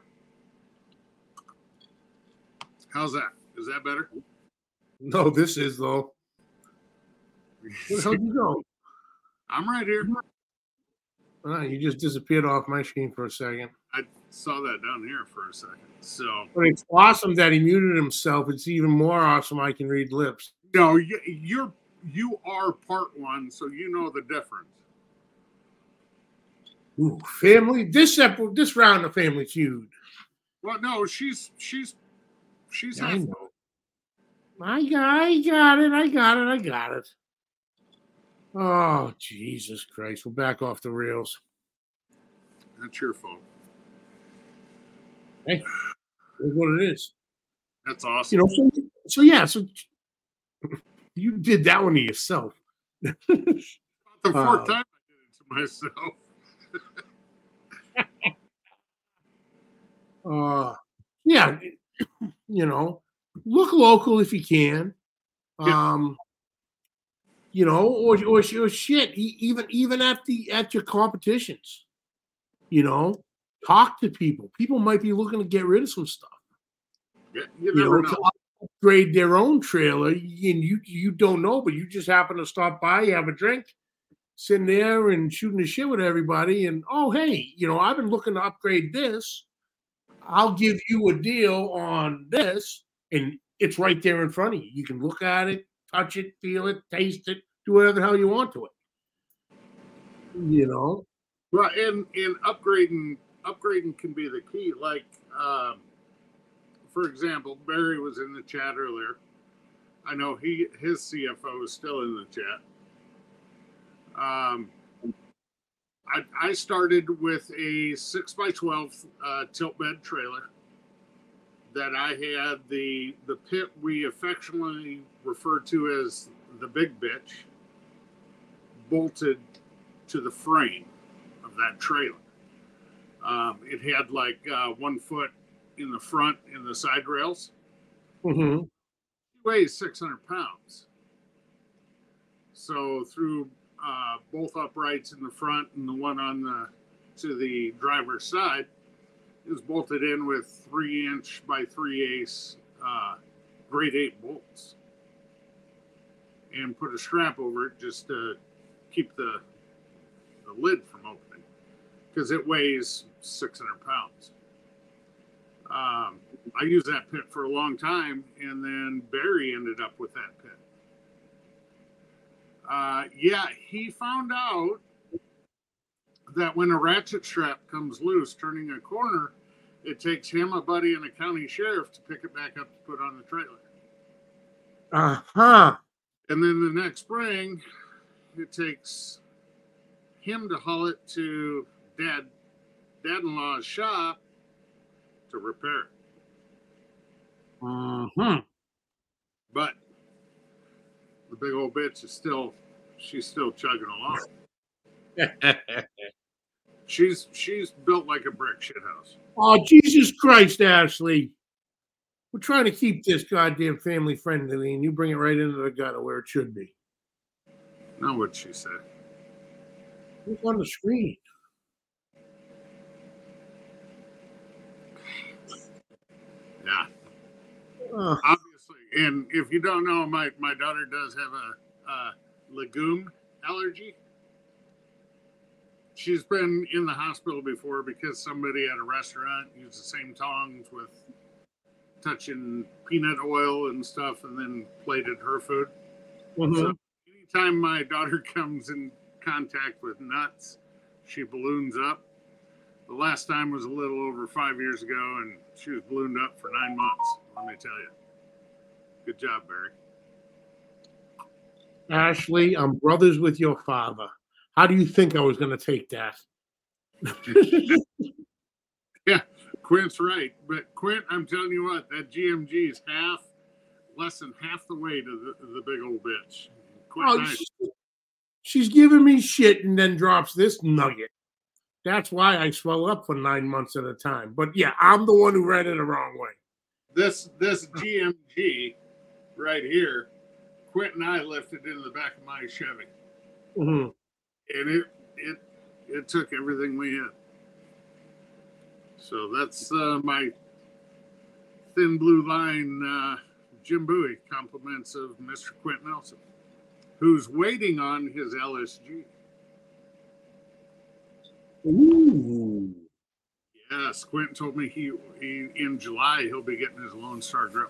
How's that? Is that better? No, this is though. Where the hell you go? I'm right here. Ah, you just disappeared off my screen for a second. I saw that down here for a second. So But it's awesome that he muted himself. It's even more awesome I can read lips. no, you, you're you are part one, so you know the difference. Ooh, family. This ep- this round of Family Feud. Well, no, she's she's she's I half. know. I got, I got it. I got it. I got it. Oh, Jesus Christ. We're back off the rails. That's your fault. Hey, that's what it is. That's awesome. You know, so, so yeah, so you did that one to yourself. The fourth Uh, time I did it to myself. uh, yeah, you know, look local if you can. Yeah. Um, you know, or or, or shit, e- even even at the at your competitions, you know, talk to people. People might be looking to get rid of some stuff. Yeah, you You never know, know. to upgrade their own trailer, and you you don't know, but you just happen to stop by, you have a drink, sitting there and shooting the shit with everybody, and oh hey, you know, I've been looking to upgrade this. I'll give you a deal on this, and it's right there in front of you. You can look at it, touch it, feel it, taste it, do whatever the hell you want to it. You know, Well, and and upgrading upgrading can be the key. Like, um, for example, Barry was in the chat earlier. I know he his C F O is still in the chat. Um, I, I started with a six by twelve uh, tilt bed trailer that I had the the pit we affectionately refer to as the big bitch bolted to the frame of that trailer. Um, it had like uh, one foot in the front in the side rails. Mm-hmm. It weighs six hundred pounds. So through uh, both uprights in the front and the one on the to the driver's side, it was bolted in with three inch by three eighths uh, grade eight bolts, and put a strap over it just to keep the the lid from opening because it weighs six hundred pounds. Um, I used that pit for a long time, and then Barry ended up with that pit. Uh, yeah, he found out that when a ratchet strap comes loose turning a corner, it takes him, a buddy, and a county sheriff to pick it back up to put on the trailer. Uh-huh. And then the next spring, it takes him to haul it to dad, dad-in-law's shop to repair it. Mm-hmm. But the big old bitch is still, she's still chugging along. she's she's built like a brick shithouse. Oh, Jesus Christ, Ashley. We're trying to keep this goddamn family friendly, and you bring it right into the gutter where it should be. Not what she said. Look on the screen. Yeah. Uh, Obviously. And if you don't know, my, my daughter does have a, a legume allergy. She's been in the hospital before because somebody at a restaurant used the same tongs with touching peanut oil and stuff and then plated her food. mm-hmm. So anytime my daughter comes in contact with nuts, she balloons up. The last time was a little over five years ago, and she was ballooned up for nine months, let me tell you. Good job, Barry. Ashley, I'm brothers with your father. How do you think I was going to take that? Yeah, Quint's right. But Quint, I'm telling you what, that G M G is half, less than half the weight of the, the big old bitch. Quint Oh, I, she, she's giving me shit and then drops this nugget. That's why I swell up for nine months at a time. But yeah, I'm the one who read it the wrong way. This this G M G right here, Quint and I lifted into the back of my Chevy. Mm-hmm. And it it it took everything we had. So that's uh, my thin blue line uh, Jim Bowie compliments of Mister Quint Nelson, who's waiting on his L S G. Ooh. Yes, Quentin told me he, he in July he'll be getting his Lone Star grill.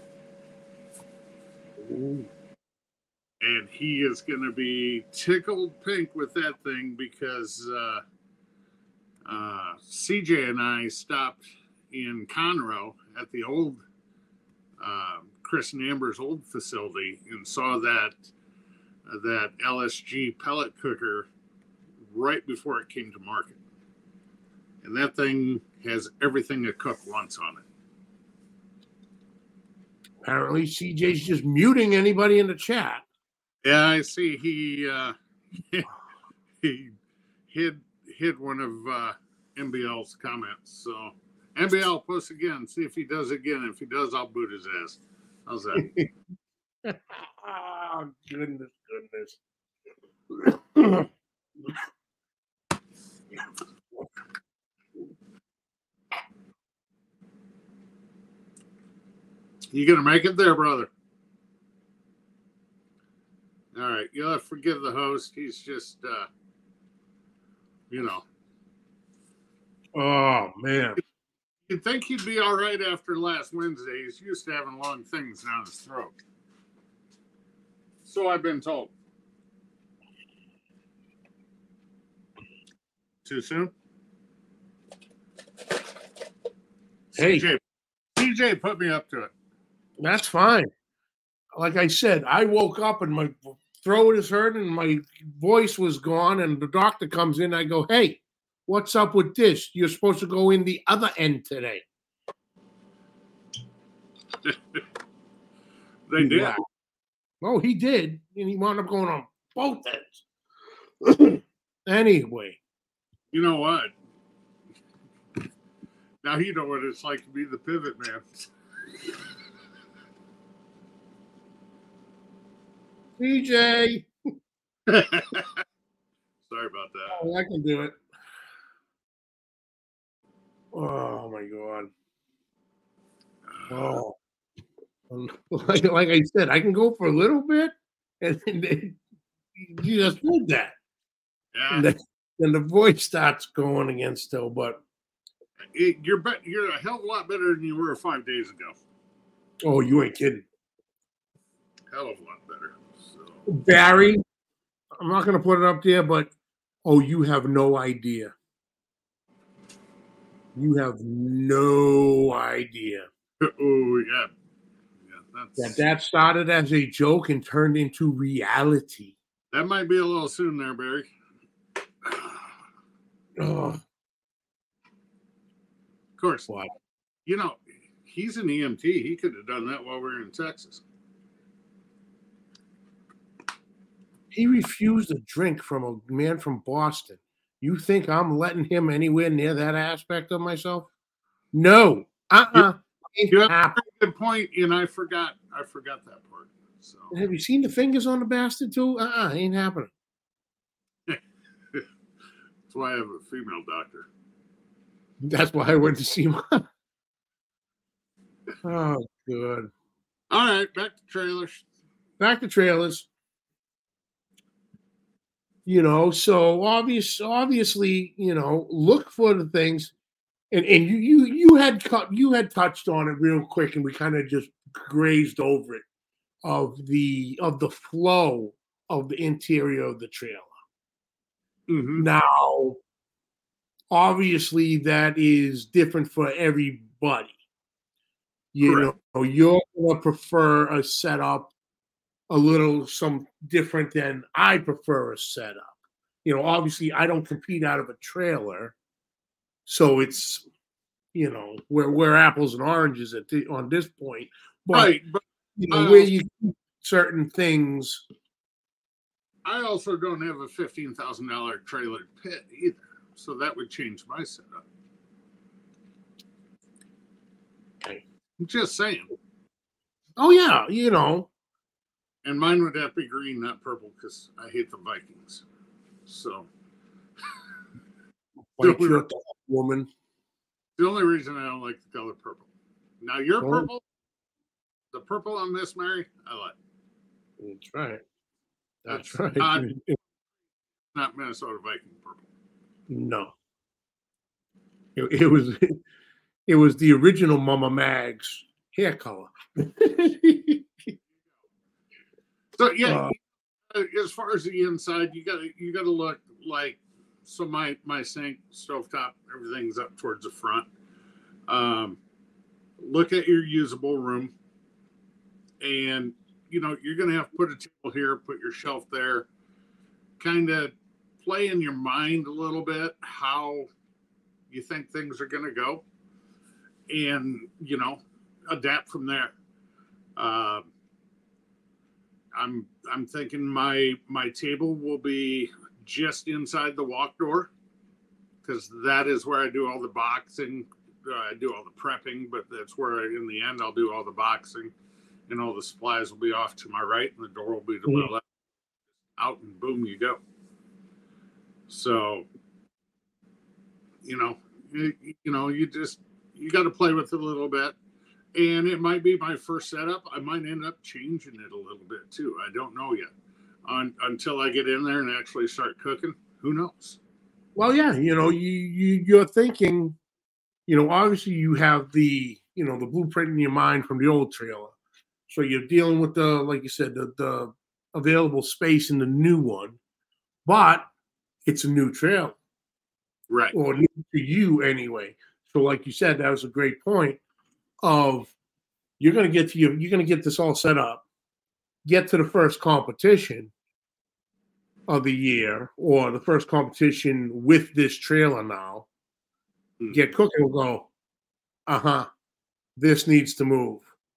Ooh. And he is going to be tickled pink with that thing because uh, uh, C J and I stopped in Conroe at the old uh, Chris and Amber's old facility and saw that uh, that L S G pellet cooker right before it came to market. And that thing has everything a cook wants on it. Apparently, C J's just muting anybody in the chat. Yeah, I see. He uh, he hid hid one of uh, M B L's comments. So M B L, post again. See if he does again. If he does, I'll boot his ass. How's that? Oh, goodness, goodness. You gonna make it there, brother? All right, you'll have to forgive the host. He's just, uh, you know. Oh, man. You'd think he'd be all right after last Wednesday. He's used to having long things down his throat. So I've been told. Too soon? Hey. C J, C J put me up to it. That's fine. Like I said, I woke up and my throat is hurting and my voice was gone, and the doctor comes in. I go, hey, what's up with this? You're supposed to go in the other end today. They He did. laughed. Oh, he did, and he wound up going on both ends. Anyway, You know what? Now you know what it's like to be the pivot man. P J. Sorry about that. Oh, I can do it. Oh my god. Oh, like, like I said, I can go for a little bit, and then you just did that. Yeah. And then, then the voice starts going again still, but It, you're be- you're a hell of a lot better than you were five days ago. oh, you ain't kidding. Hell of a lot better. So. Barry, I'm not going to put it up there, but oh, you have no idea. You have no idea. Oh, yeah. Yeah, that's, That that started as a joke and turned into reality. that might be a little soon there, Barry. Oh, Of course. what? You know, he's an E M T. He could have done that while we were in Texas. He refused a drink from a man from Boston. You think I'm letting him anywhere near that aspect of myself? No. Uh-uh. You have a pretty good point, and I forgot. I forgot that part. So have you seen the fingers on the bastard too? Uh-uh. Ain't happening. that's why I have a female doctor. That's why I went to see him. Oh, good. All right, back to trailers. Back to trailers. You know, so obvious, obviously, you know, look for the things, and and you you you had cut you had touched on it real quick, and we kind of just grazed over it of the of the flow of the interior of the trailer. Mm-hmm. Now, obviously, that is different for everybody. You Correct. know, you're gonna prefer a setup a little some different than I prefer a setup. You know, obviously I don't compete out of a trailer, so it's you know we're we're apples and oranges at the, on this point. But Right, but you know I where also, you keep certain things. I also don't have a fifteen thousand dollar trailer pit either, so that would change my setup. Okay. I'm just saying. Oh yeah, you know. And mine would have to be green, not purple, because I hate the Vikings. So, White shirt, woman. The only reason I don't like the color purple. Now, your Oh. purple, the purple on this, Mary, I like. That's right. That's, That's right. Not, not Minnesota Viking purple. No. It, it was it was the original Mama Mag's hair color. So yeah, uh, as far as the inside, you got to you got to look like so. My my sink, stovetop, everything's up towards the front. Um, look at your usable room, and you know you're going to have to put a table here, put your shelf there. Kind of play in your mind a little bit how you think things are going to go, and you know adapt from there. Uh, I'm I'm thinking my my table will be just inside the walk door because that is where I do all the boxing. Uh, I do all the prepping, but that's where I, in the end I'll do all the boxing, and all the supplies will be off to my right, and the door will be to my left. Out and boom, you go. So, you know, you, you know, you just you got to play with it a little bit. And it might be my first setup. I might end up changing it a little bit too. I don't know yet. On, until I get in there and actually start cooking, who knows? Well, yeah, you know, you, you you're thinking, you know, obviously you have the, you know, the blueprint in your mind from the old trailer. So you're dealing with the, like you said, the the available space in the new one, but it's a new trailer. Right. Or new to you anyway. So like you said, that was a great point. Of you're going to get to you, you're going to get this all set up, get to the first competition of the year or the first competition with this trailer now, mm. get cooking, we'll go, uh-huh, this needs to move.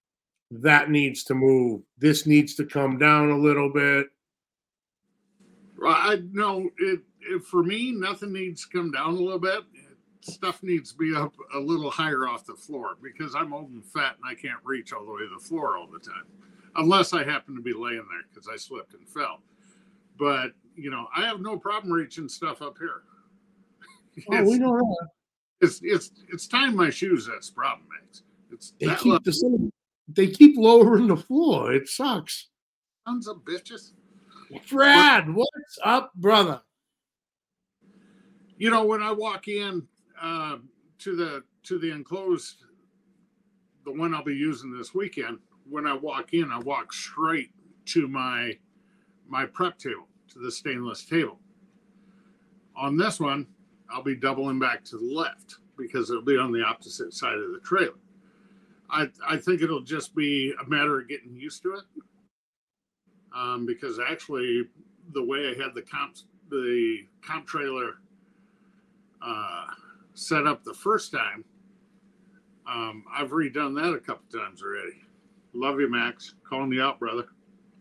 that needs to move. This needs to come down a little bit. Well, I know it, it for me, nothing needs to come down a little bit. Stuff needs to be up a little higher off the floor because I'm old and fat and I can't reach all the way to the floor all the time, unless I happen to be laying there because I slipped and fell. But, you know, I have no problem reaching stuff up here. Oh, we know that. It's it's it's tying my shoes that's the problem, Max. It's They that keep level. the same, they keep lowering the floor. It sucks. Sons of bitches. Brad, what's up, brother? You know, when I walk in uh, to the to the enclosed, the one I'll be using this weekend, when I walk in, I walk straight to my my prep table, to the stainless table. On this one, I'll be doubling back to the left because it'll be on the opposite side of the trailer. I I think it'll just be a matter of getting used to it. Um, because actually, the way I had the comp the comp trailer uh, set up the first time, um, I've redone that a couple times already. Love you, Max. Calling you out, brother.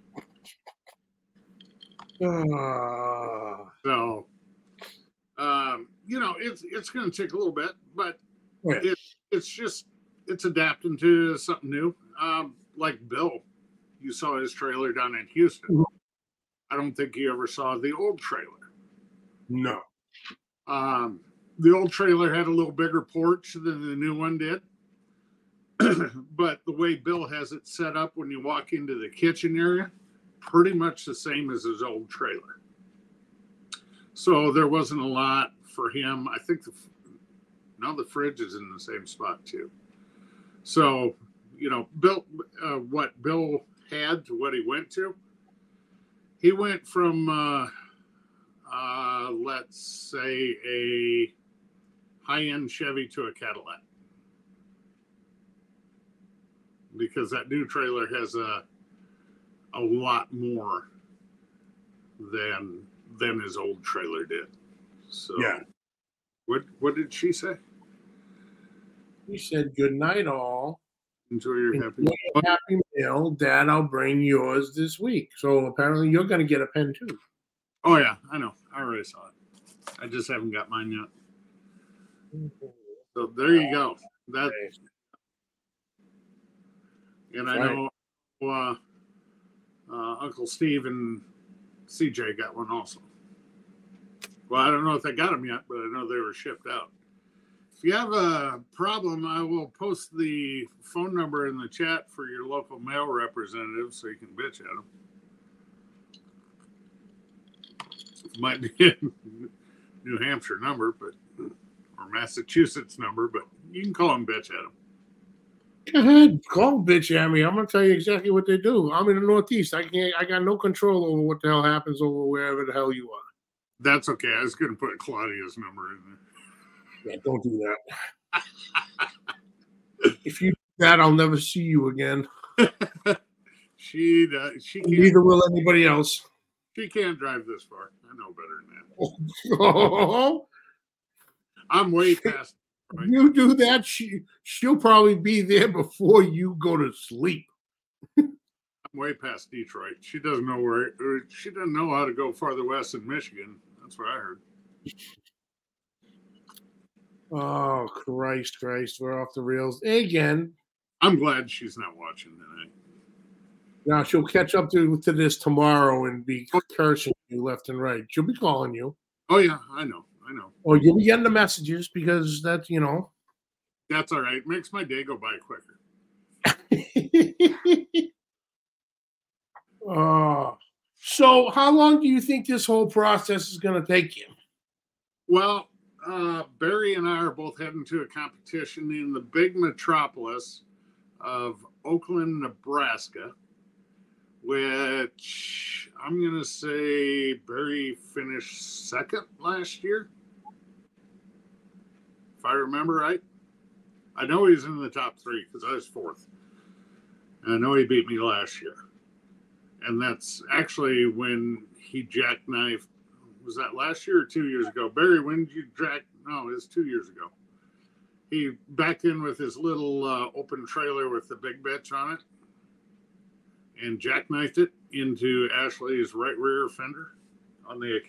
Uh, So, um, you know, it's it's going to take a little bit, but yeah. it, it's just it's adapting to something new. Um, like Bill, you saw his trailer down in Houston. Mhm. I don't think he ever saw the old trailer. No. Um, the old trailer had a little bigger porch than the new one did. But the way Bill has it set up when you walk into the kitchen area, pretty much the same as his old trailer. So there wasn't a lot for him. I think the, now the fridge is in the same spot too. So, you know, Bill, uh, what Bill had to what he went to, he went from, uh, uh, let's say, a high-end Chevy to a Cadillac. Because that new trailer has a a lot more than than his old trailer did. So Yeah. What what did she say? He said, good night, all. Enjoy your happy. Enjoy your happy meal. Dad, I'll bring yours this week. So apparently you're going to get a pen too. Oh, yeah, I know. I already saw it. I just haven't got mine yet. So there you go. That, and I know uh, uh, Uncle Steve and C J got one also. Well, I don't know if they got them yet, but I know they were shipped out. If you have a problem, I will post the phone number in the chat for your local mail representative so you can bitch at them. It might be a New Hampshire number, but or Massachusetts number, but you can call them bitch at them. Go ahead, call bitch at me. I'm gonna tell you exactly what they do. I'm in the Northeast. I can't. I got no control over what the hell happens over wherever the hell you are. That's okay. I was going to put Claudia's number in there. Yeah, don't do that. If you do that, I'll never see you again. she uh, she can't, neither will anybody else. She can't drive this far. I know better than that. I'm way past. If you do that, she she'll probably be there before you go to sleep. I'm way past Detroit. She doesn't know where. She doesn't know how to go farther west in Michigan. That's what I heard. Oh, Christ, Christ. We're off the rails again. I'm glad she's not watching tonight. Now, she'll catch up to, to this tomorrow and be cursing you left and right. She'll be calling you. Oh, yeah, I know. I know. Or you'll be getting the messages because that's, you know. That's all right. It makes my day go by quicker. uh, so, how long do you think this whole process is going to take you? Well, uh, Barry and I are both heading to a competition in the big metropolis of Oakland, Nebraska, which I'm going to say Barry finished second last year, if I remember right. I know he's in the top three because I was fourth. And I know he beat me last year. And that's actually when he jackknifed. Was that last year or two years ago? Barry, when did you jack? No, it was two years ago. He backed in with his little uh, open trailer with the big bitch on it. and jackknifed it into Ashley's right rear fender on the.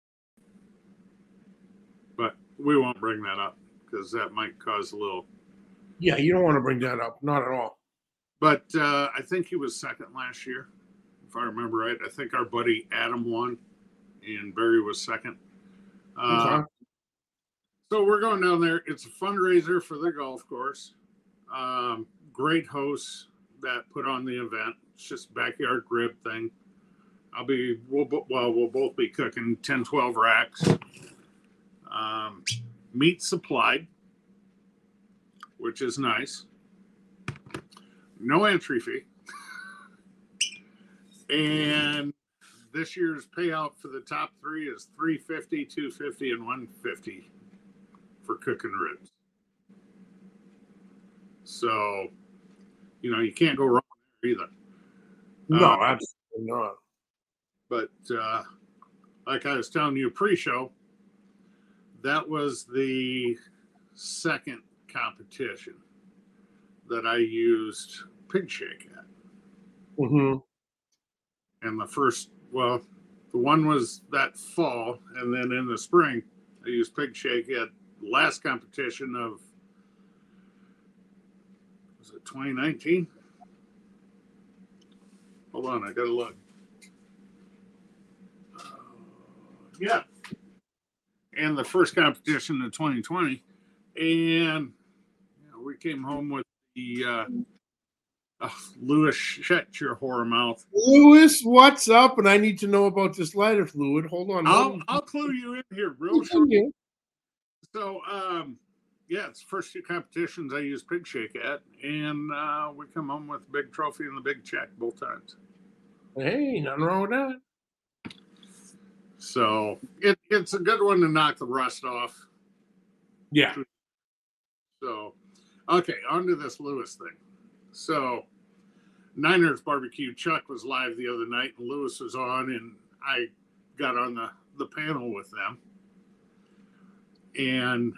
But we won't bring that up because that might cause a little. Yeah, you don't want to bring that up. Not at all. But uh, I think he was second last year, if I remember right. I think our buddy Adam won, and Barry was second. Uh, Okay. So we're going down there. It's a fundraiser for the golf course. Um, great hosts that put on the event. It's just a backyard rib thing. I'll be, we'll, well, we'll both be cooking ten, twelve racks. Um, meat supplied, which is nice. No entry fee. And this year's payout for the top three is three fifty, two fifty, and one fifty for cooking ribs. So, you know, you can't go wrong there either. No, uh, absolutely not. But uh, like I was telling you pre-show, that was the second competition that I used Pig Shake at. Mm-hmm. And the first, well, the one was that fall, and then in the spring, I used Pig Shake at the last competition of, was it twenty nineteen? Hold on, I gotta look. Uh, yeah. And the first competition in twenty twenty. And you know, we came home with the uh, oh, Lewis, shut your whore mouth. Lewis, what's up? And I need to know about this lighter fluid. Hold on. I'll, I'll clue you in here real short. So, um, yeah, it's the first two competitions I used Pig Shake at, and uh, we come home with a big trophy and the big check both times. Hey, nothing wrong with that. So it, it's a good one to knock the rust off. Yeah. So, okay, on to this Lewis thing. So, Niners Barbecue, Chuck was live the other night, and Lewis was on, and I got on the, the panel with them. And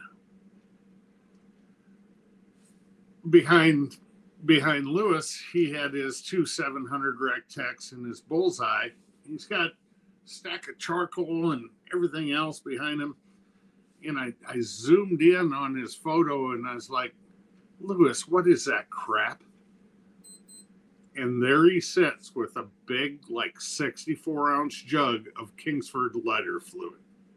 behind behind Lewis, he had his two seven hundred Rec Techs and his Bullseye. He's got a stack of charcoal and everything else behind him. And I, I zoomed in on his photo, and I was like, Lewis, what is that crap? And there he sits with a big, like sixty-four ounce jug of Kingsford lighter fluid.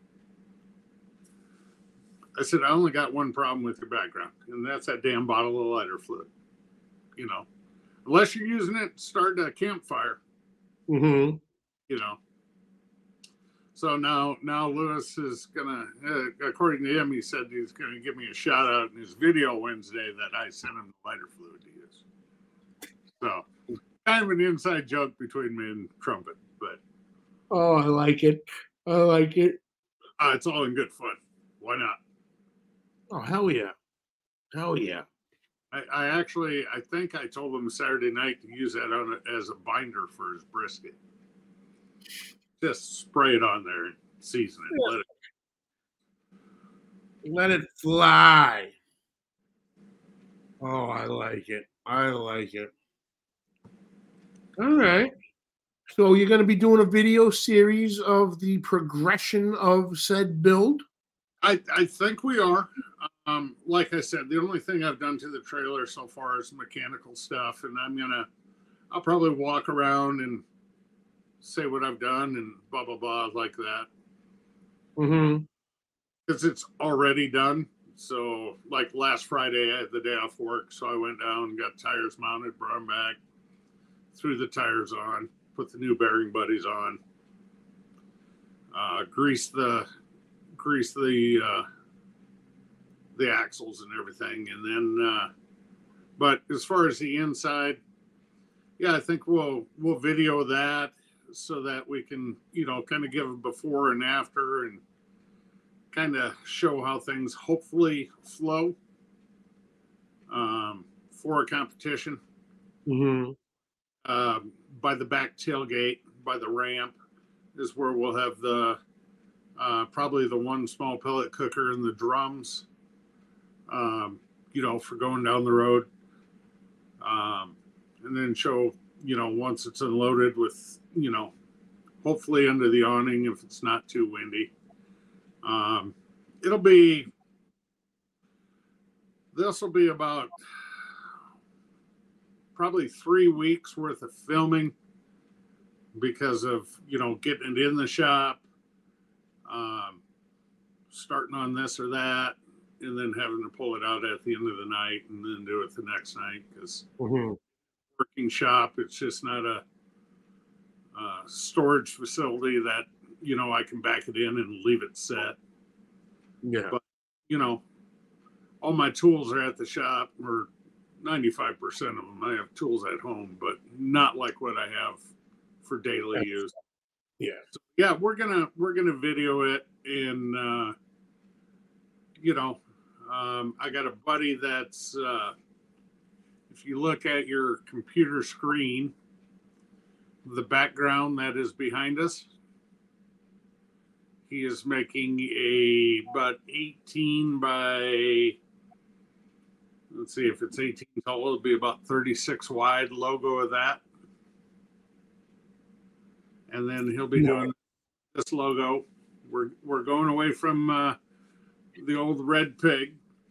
I said, I only got one problem with your background, and that's that damn bottle of lighter fluid. You know, unless you're using it to start a campfire, Mm-hmm. you know. So now, now Lewis is gonna, uh, according to him, he said he's gonna give me a shout out in his video Wednesday that I sent him the lighter fluid to use. So, kind of an inside joke between me and Trumpet, but Oh, I like it. I like it. uh, it's all in good fun. Why not? Oh, hell yeah. Hell yeah. I, I actually, I think I told him Saturday night to use that on a, as a binder for his brisket. Just spray it on there and season it. Yeah. Let it. Let it fly. Oh, I like it. I like it. All right. So you're going to be doing a video series of the progression of said build? I, I think we are. Um, like I said, the only thing I've done to the trailer so far is mechanical stuff, and I'm gonna, I'll probably walk around and say what I've done and blah blah blah like that. Mm-hmm. Because it's already done. So, like last Friday, I had the day off work, so I went down, got tires mounted, brought them back, threw the tires on, put the new bearing buddies on, uh, greased the, greased the. Uh, the axles and everything. And then, uh, but as far as the inside, yeah, I think we'll, we'll video that so that we can, you know, kind of give a before and after and kind of show how things hopefully flow, um, for a competition. Mm-hmm. Um, by the back tailgate, by the ramp is where we'll have the, uh, probably the one small pellet cooker and the drums. Um, you know, for going down the road, um, and then show you know, once it's unloaded with, you know, hopefully under the awning if it's not too windy. Um, it'll be, this will be about probably three weeks worth of filming because of, you know, getting it in the shop, um, starting on this or that, and then having to pull it out at the end of the night and then do it the next night because Mm-hmm. working shop, it's just not a, a storage facility that, you know, I can back it in and leave it set. Yeah. But, you know, all my tools are at the shop, or ninety-five percent of them. I have tools at home, but not like what I have for daily That's, use. yeah. So, yeah, we're gonna we're gonna video it, and uh, you know, um, I got a buddy that's. Uh, if you look at your computer screen, the background that is behind us, he is making a about eighteen by. Let's see if it's eighteen tall. It'll be about thirty-six wide logo of that. And then he'll be doing this logo. We're we're going away from uh, the old red pig,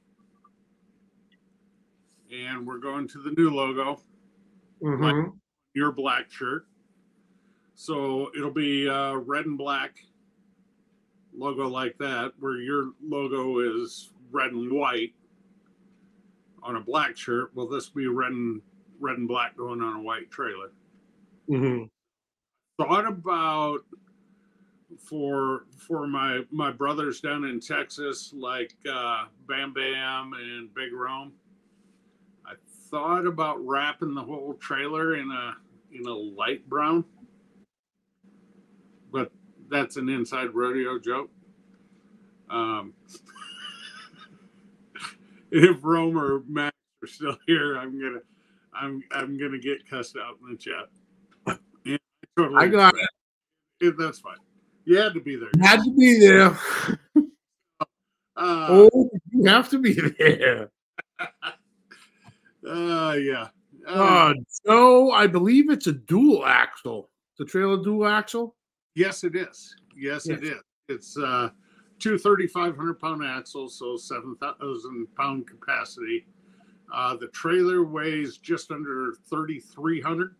and we're going to the new logo, Mm-hmm. like your black shirt. So it'll be uh, red and black logo like that, where your logo is red and white on a black shirt. Well, this will be red and red and black going on a white trailer. Mm-hmm. Thought about for for my my brothers down in Texas, like uh, Bam Bam and Big Rome. I thought about wrapping the whole trailer in a in a light brown, but that's an inside rodeo joke. Um, if Rome or Max are still here, I'm gonna I'm I'm gonna get cussed out in the chat. And I totally I got it. it. That's fine. You had to be there. Had to be there. Uh, Oh, you have to be there. uh yeah. Uh, Uh, so I believe it's a dual axle. The trailer dual axle. yes, it is. Yes, Yes. it is. It's uh, two thirty-five hundred pound axles, so seven thousand pound capacity. Uh, the trailer weighs just under thirty-three hundred.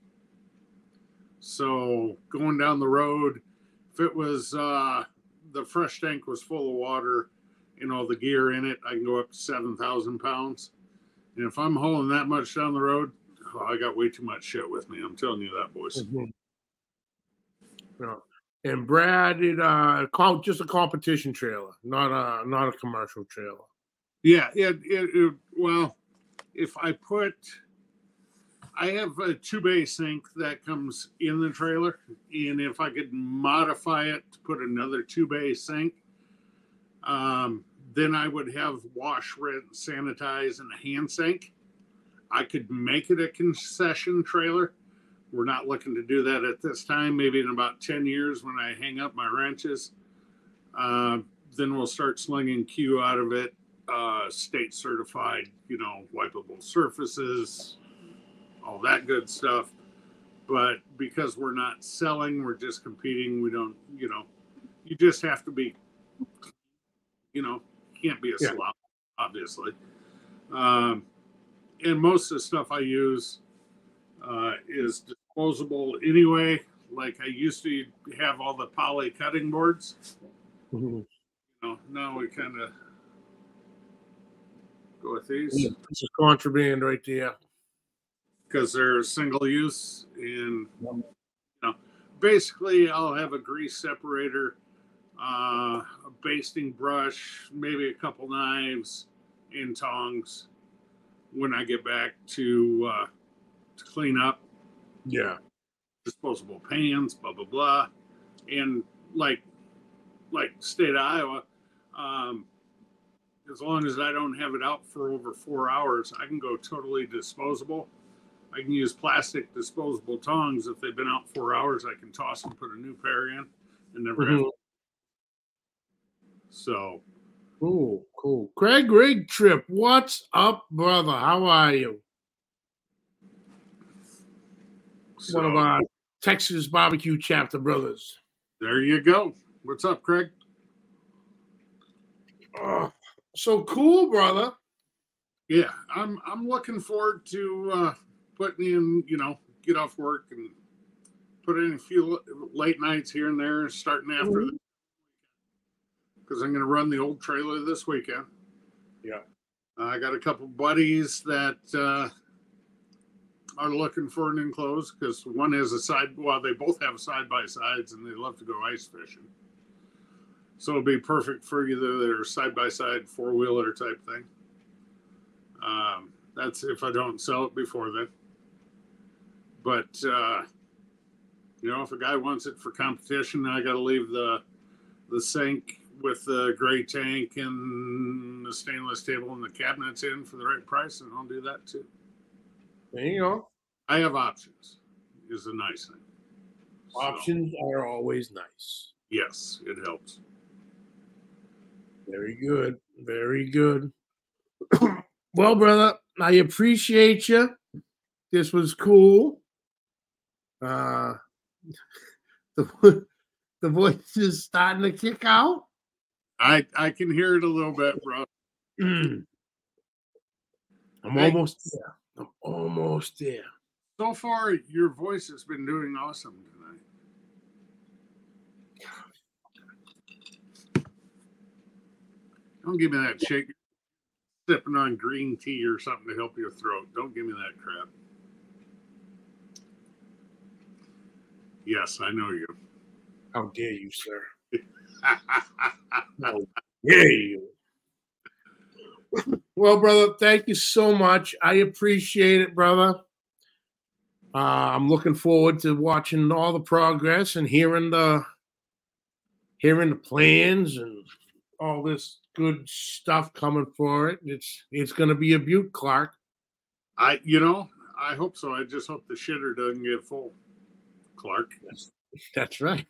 So going down the road, if it was uh, the fresh tank was full of water and all the gear in it, I can go up to seven thousand pounds. And if I'm hauling that much down the road, oh, I got way too much shit with me. I'm telling you that, boys. Mm-hmm. No. And Brad, it uh, called just a competition trailer, not a not a commercial trailer. Yeah, it, it, it well, if I put, I have a two bay sink that comes in the trailer, and if I could modify it to put another two bay sink, um, then I would have wash, rinse, sanitize, and a hand sink. I could make it a concession trailer. We're not looking to do that at this time. Maybe in about ten years when I hang up my wrenches, uh, then we'll start slinging Q out of it. Uh, state certified, you know, wipeable surfaces, all that good stuff. But because we're not selling, we're just competing. We don't, you know, you just have to be, you know, can't be a Yeah. slob, obviously. Um, and most of the stuff I use uh, is disposable anyway. Like I used to have all the poly cutting boards. Mm-hmm. You know, now we kind of go with these. Yeah, it's a contraband right there. Because they're single use, and you know, basically I'll have a grease separator, uh, a basting brush, maybe a couple knives and tongs when I get back to uh, to clean up. Yeah. Disposable pans, blah blah blah, and like like state of Iowa, um, as long as I don't have it out for over four hours, I can go totally disposable. I can use plastic disposable tongs. If they've been out four hours, I can toss them, put a new pair in, and never Mm-hmm. have. So, Cool, cool. Craig Rig Trip, what's up, brother? How are you? So, one of our Texas barbecue chapter brothers. There you go. What's up, Craig? Oh, so cool, brother. Yeah, I'm I'm looking forward to uh, putting in, you know, get off work and put in a few late nights here and there, starting after Mm-hmm. because I'm going to run the old trailer this weekend. Yeah. Uh, I got a couple buddies that uh, are looking for an enclosed because one has a side, well, they both have side by sides and they love to go ice fishing. So it'll be perfect for either their side by side four wheeler type thing. Um, that's if I don't sell it before then. But, uh, you know, if a guy wants it for competition, I got to leave the the sink with the gray tank and the stainless table and the cabinets in for the right price, and I'll do that too. There you go. I have options, is a nice thing. Options so, are always nice. Yes, it helps. Very good. Very good. Well, brother, I appreciate you. This was cool. Uh, the, the voice is starting to kick out. I I can hear it a little bit, bro. Mm. I'm hey, almost there. I'm almost there. So far, your voice has been doing awesome tonight. Don't give me that shake. Sipping on green tea or something to help your throat. Don't give me that crap. Yes, I know you. How dare you, sir? How dare you? Well, brother, thank you so much. I appreciate it, brother. Uh, I'm looking forward to watching all the progress and hearing the hearing the plans and all this good stuff coming for it. It's it's going to be a beaut, Clark. I, you know, I hope so. I just hope the shitter doesn't get full, Clark. That's, that's right.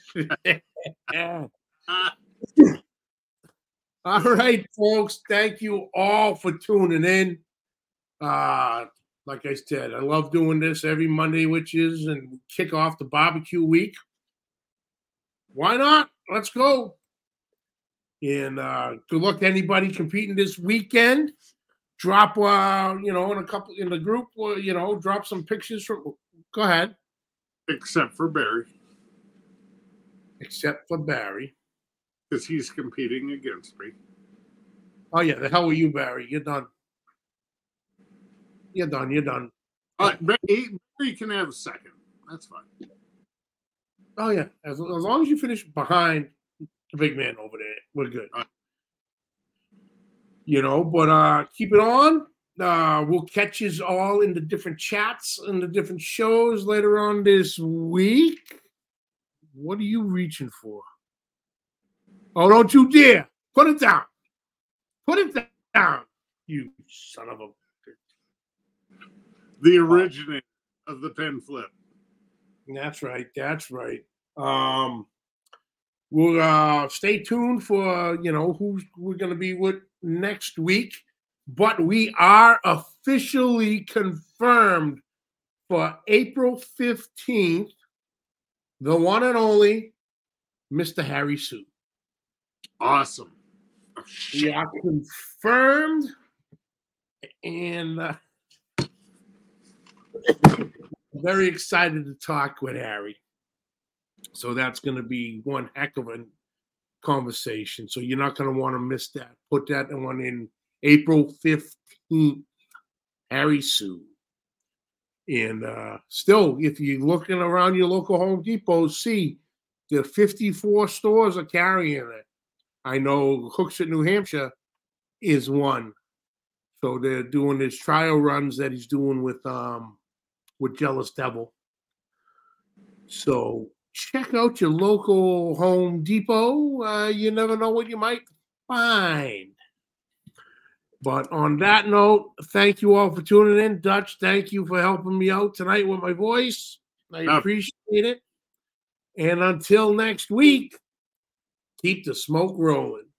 All right, folks. Thank you all for tuning in. Uh, like I said, I love doing this every Monday, which is and kick off the barbecue week. Why not? Let's go. And uh, good luck to anybody competing this weekend. Drop, uh, you know, in a couple in the group, uh, you know, drop some pictures from. Go ahead. Except for Barry. Except for Barry. Because he's competing against me. Oh, yeah. The hell are you, Barry? You're done. You're done. You're done. All right. Barry, Barry can have a second. That's fine. Oh, yeah. As, as long as you finish behind the big man over there, we're good. Right. You know, but uh, keep it on. Uh, we'll catch you all in the different chats and the different shows later on this week. What are you reaching for? Oh, don't you dare. Put it down. Put it down, you son of a... The originator oh. of the pen flip. That's right. That's right. Um, we'll uh, stay tuned for, you know, who we're going to be with next week. But we are officially confirmed for April fifteenth, the one and only Mister Harry Sue. Awesome. Oh, we are confirmed. And uh, very excited to talk with Harry. So that's going to be one heck of a conversation. So you're not going to want to miss that. Put that one in April fifteenth, Harry Sue. And uh, still, if you're looking around your local Home Depot, see the fifty-four stores are carrying it. I know Hooksett, New Hampshire is one. So they're doing his trial runs that he's doing with um with Jealous Devil. So check out your local Home Depot. Uh, you never know what you might find. But on that note, thank you all for tuning in. Dutch, thank you for helping me out tonight with my voice. I appreciate it. And until next week, keep the smoke rolling.